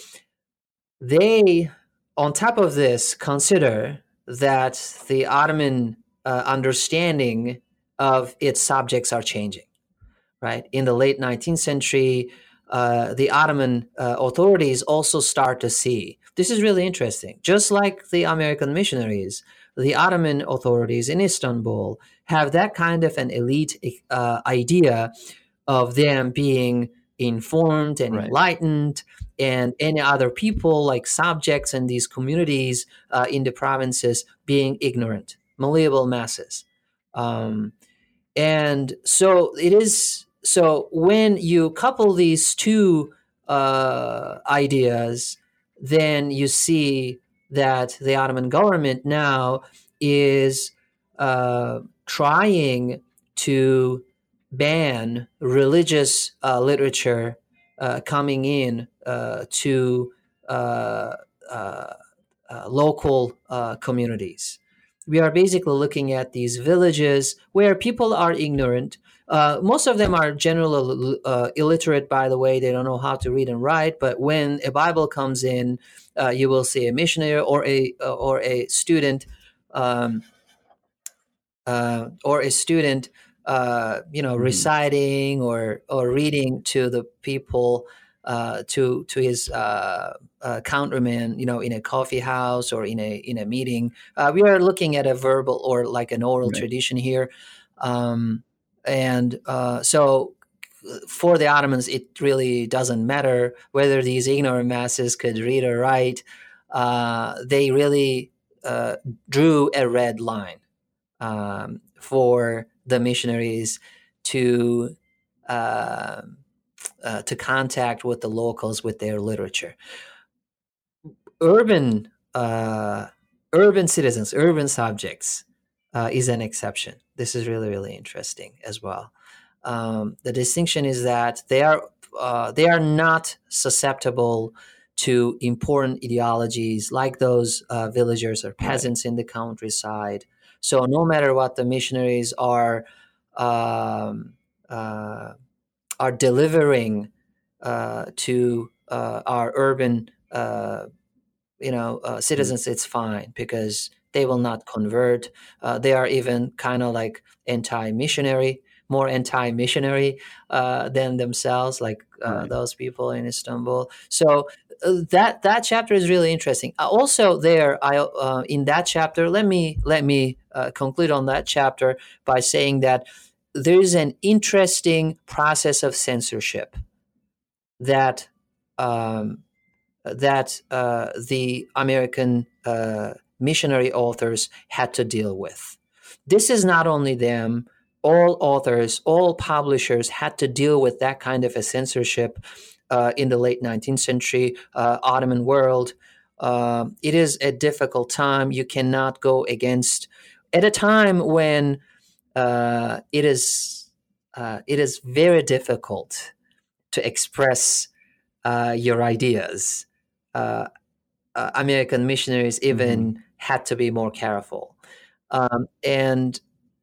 They, on top of this, consider that the Ottoman uh, understanding of its subjects are changing, right? In the late nineteenth century, uh, the Ottoman uh, authorities also start to see, this is really interesting, just like the American missionaries, the Ottoman authorities in Istanbul have that kind of an elite uh, idea of them being informed and right. enlightened, and any other people like subjects in these communities uh, in the provinces being ignorant, malleable masses. Um, and so it is, so when you couple these two uh, ideas, then you see that the Ottoman government now is uh, trying to ban religious uh, literature uh, coming in uh, to uh, uh, uh, local uh, communities. We are basically looking at these villages where people are ignorant. Uh, most of them are generally uh, illiterate, by the way. They don't know how to read and write. But when a Bible comes in, uh, you will see a missionary or a uh, or a student um, uh, or a student, uh, you know, mm-hmm. reciting or or reading to the people, uh, to to his uh, uh, countrymen, you know, in a coffee house or in a in a meeting. Uh, we are looking at a verbal or like an oral right. tradition here, um, and uh, so for the Ottomans, it really doesn't matter whether these ignorant masses could read or write. Uh, they really uh, drew a red line um, for the missionaries to uh, uh, to contact with the locals with their literature. Urban uh, urban citizens, urban subjects, uh, is an exception. This is really, really interesting as well. Um, the distinction is that they are uh, they are not susceptible to important ideologies like those uh, villagers or peasants right. in the countryside. So no matter what the missionaries are um, uh, are delivering uh, to uh, our urban uh, you know uh, citizens, mm. it's fine because they will not convert. Uh, they are even kind of like anti-missionary, more anti-missionary uh, than themselves, like uh, right. those people in Istanbul. So uh, that that chapter is really interesting. Uh, also, there, I uh, in that chapter, let me let me uh, conclude on that chapter by saying that there is an interesting process of censorship that um, that uh, the American uh, missionary authors had to deal with. This is not only them. All authors, all publishers had to deal with that kind of a censorship uh, in the late nineteenth century uh, Ottoman world. Uh, it is a difficult time. You cannot go against at a time when uh, it is uh, it is very difficult to express uh, your ideas. Uh, uh, American missionaries even mm-hmm. had to be more careful. Um, and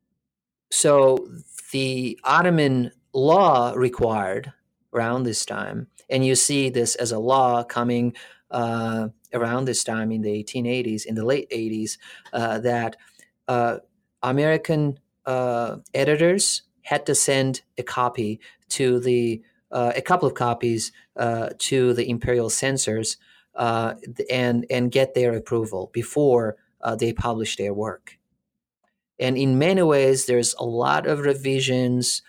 so the Ottoman law required around this time, and you see this as a law coming uh, around this time in the eighteen eighties, in the late eighties, uh, that uh, American uh, editors had to send a copy to the uh, a couple of copies uh, to the imperial censors uh, and and get their approval before uh, they publish their work. And in many ways, there's a lot of revisions,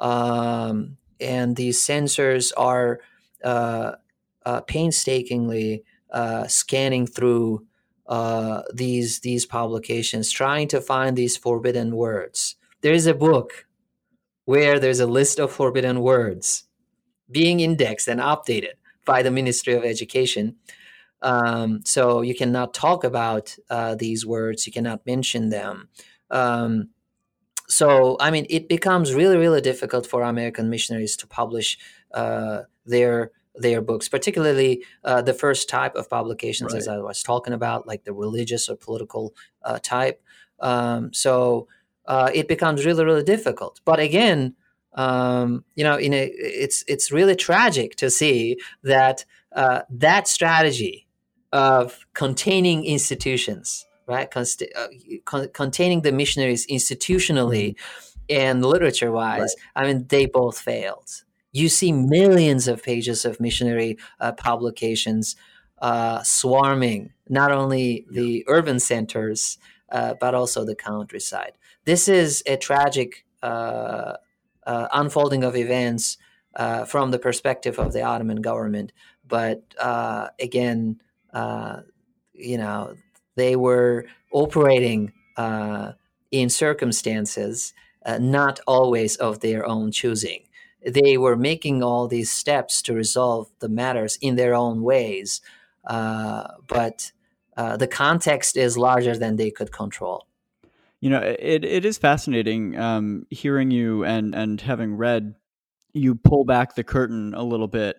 um, and these censors are uh, uh, painstakingly uh, scanning through uh, these these publications, trying to find these forbidden words. There is a book where there's a list of forbidden words being indexed and updated by the Ministry of Education. Um, so you cannot talk about uh, these words, you cannot mention them. Um, so, I mean, it becomes really, really difficult for American missionaries to publish uh, their their books, particularly uh, the first type of publications, right. as I was talking about, like the religious or political uh, type. Um, so uh, it becomes really, really difficult. But again, um, you know, in a, it's it's really tragic to see that uh, that strategy of containing institutions, right, Const- uh, con- containing the missionaries institutionally mm-hmm. and literature-wise, right. I mean, they both failed. You see millions of pages of missionary uh, publications uh, swarming not only yeah. the urban centers, uh, but also the countryside. This is a tragic uh, uh, unfolding of events uh, from the perspective of the Ottoman government. But uh, again, uh, you know, they were operating uh, in circumstances uh, not always of their own choosing. They were making all these steps to resolve the matters in their own ways, uh, but uh, the context is larger than they could control. You know, it it is fascinating um, hearing you and and having read you pull back the curtain a little bit,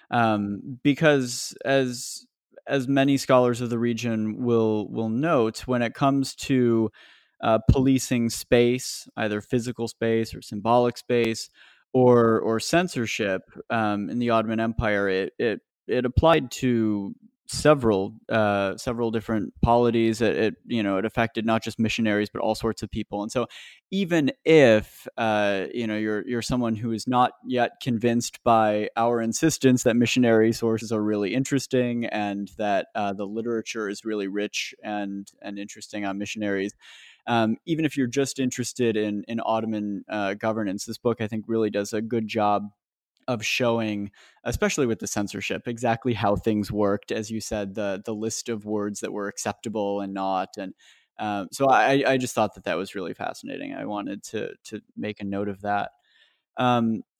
um, because as as many scholars of the region will will note, when it comes to uh, policing space, either physical space or symbolic space, or or censorship um, in the Ottoman Empire, it it it applied to several uh, several different polities. It, it you know it affected not just missionaries but all sorts of people. And so, even if uh, you know you're you're someone who is not yet convinced by our insistence that missionary sources are really interesting and that uh, the literature is really rich and and interesting on missionaries. Um, even if you're just interested in in Ottoman uh, governance, this book I think really does a good job of showing, especially with the censorship, exactly how things worked. As you said, the the list of words that were acceptable and not, and um, so I, I just thought that that was really fascinating. I wanted to to make a note of that. Um,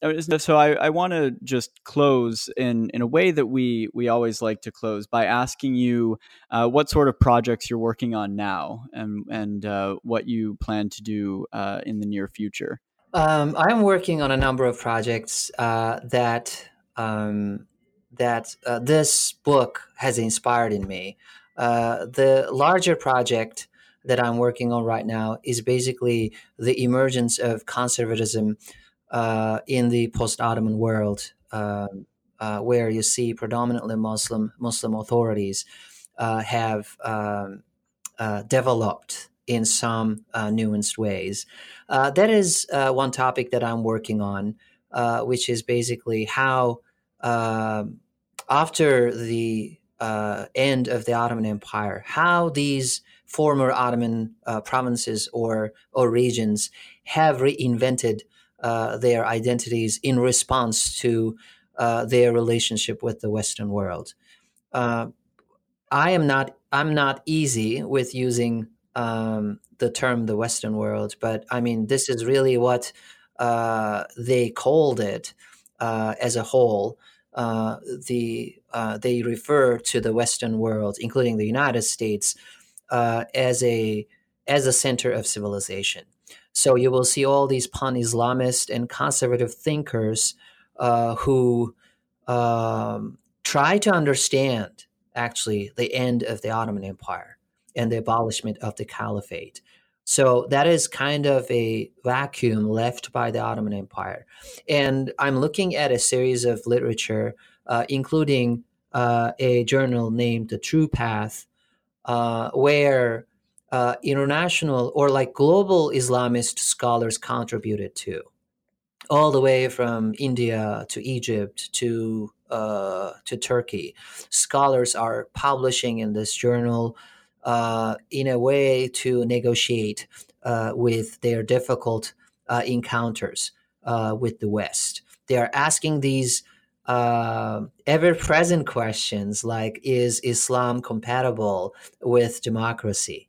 So I, I want to just close in, in a way that we we always like to close by asking you uh, what sort of projects you're working on now and and uh, what you plan to do uh, in the near future. Um, I'm working on a number of projects uh, that um, that uh, this book has inspired in me. Uh, the larger project that I'm working on right now is basically the emergence of conservatism uh, in the post-Ottoman world, uh, uh, where you see predominantly Muslim Muslim authorities uh, have um, uh, developed in some uh, nuanced ways. Uh, that is uh, one topic that I'm working on, uh, which is basically how uh, after the uh, end of the Ottoman Empire, how these former Ottoman uh, provinces or or regions have reinvented uh, their identities in response to uh, their relationship with the Western world. Uh, I am not. I'm not easy with using um, the term "the Western world," but I mean this is really what uh, they called it uh, as a whole. Uh, the uh, they refer to the Western world, including the United States, uh, as a as a center of civilization. So you will see all these pan-Islamist and conservative thinkers uh, who um, try to understand actually the end of the Ottoman Empire and the abolishment of the caliphate. So that is kind of a vacuum left by the Ottoman Empire. And I'm looking at a series of literature, uh, including uh, a journal named The True Path, uh, where uh, international or like global Islamist scholars contributed to, all the way from India to Egypt to uh, to Turkey. Scholars are publishing in this journal uh, in a way to negotiate uh, with their difficult uh, encounters uh, with the West. They are asking these uh, ever-present questions like, is Islam compatible with democracy?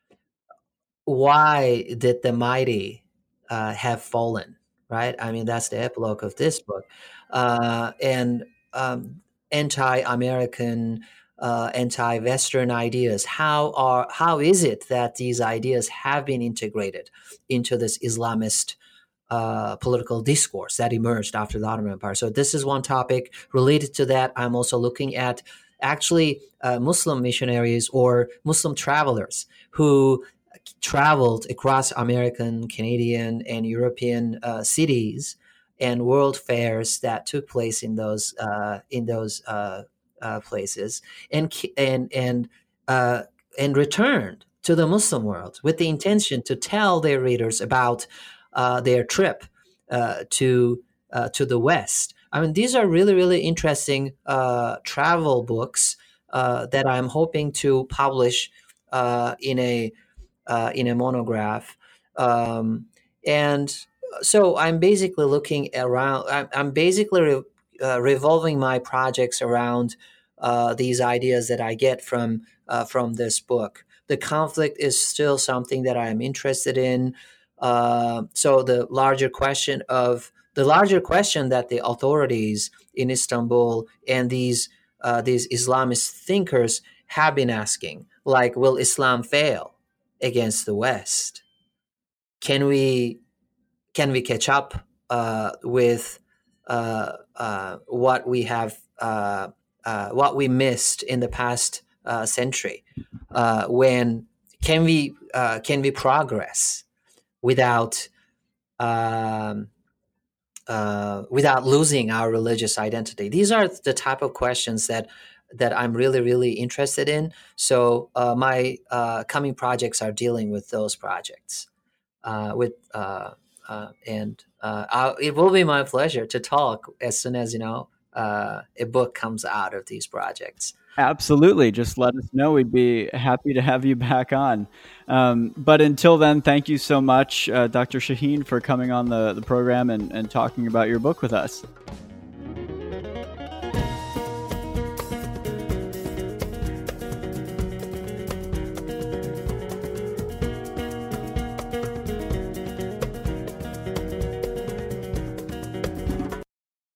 Why did the mighty uh, have fallen? Right? I mean, that's the epilogue of this book. Uh, and um, anti-American, uh, anti-Western ideas. How are how is it that these ideas have been integrated into this Islamist uh, political discourse that emerged after the Ottoman Empire? So this is one topic. Related to that, I'm also looking at actually uh, Muslim missionaries or Muslim travelers who traveled across American, Canadian, and European uh, cities and world fairs that took place in those uh, in those uh, uh, places, and and and uh, and returned to the Muslim world with the intention to tell their readers about uh, their trip uh, to uh, to the West. I mean, these are really really interesting uh, travel books uh, that I'm hoping to publish uh, in a Uh, in a monograph. Um, and so I'm basically looking around, I'm, I'm basically re, uh, revolving my projects around uh, these ideas that I get from, uh, from this book. The conflict is still something that I'm interested in. Uh, so the larger question of, the larger question that the authorities in Istanbul and these, uh, these Islamist thinkers have been asking, like, will Islam fail against the West? Can we can we catch up uh, with uh, uh, what we have uh, uh, what we missed in the past uh, century? Uh, when can we uh, can we progress without um, uh, without losing our religious identity? These are the type of questions that that I'm really, really interested in. So uh, my uh, coming projects are dealing with those projects. Uh, with uh, uh, and uh, I'll, it will be my pleasure to talk as soon as you know uh, a book comes out of these projects. Absolutely. Just let us know. We'd be happy to have you back on. Um, but until then, thank you so much, uh, Doctor Shaheen, for coming on the, the program and, and talking about your book with us.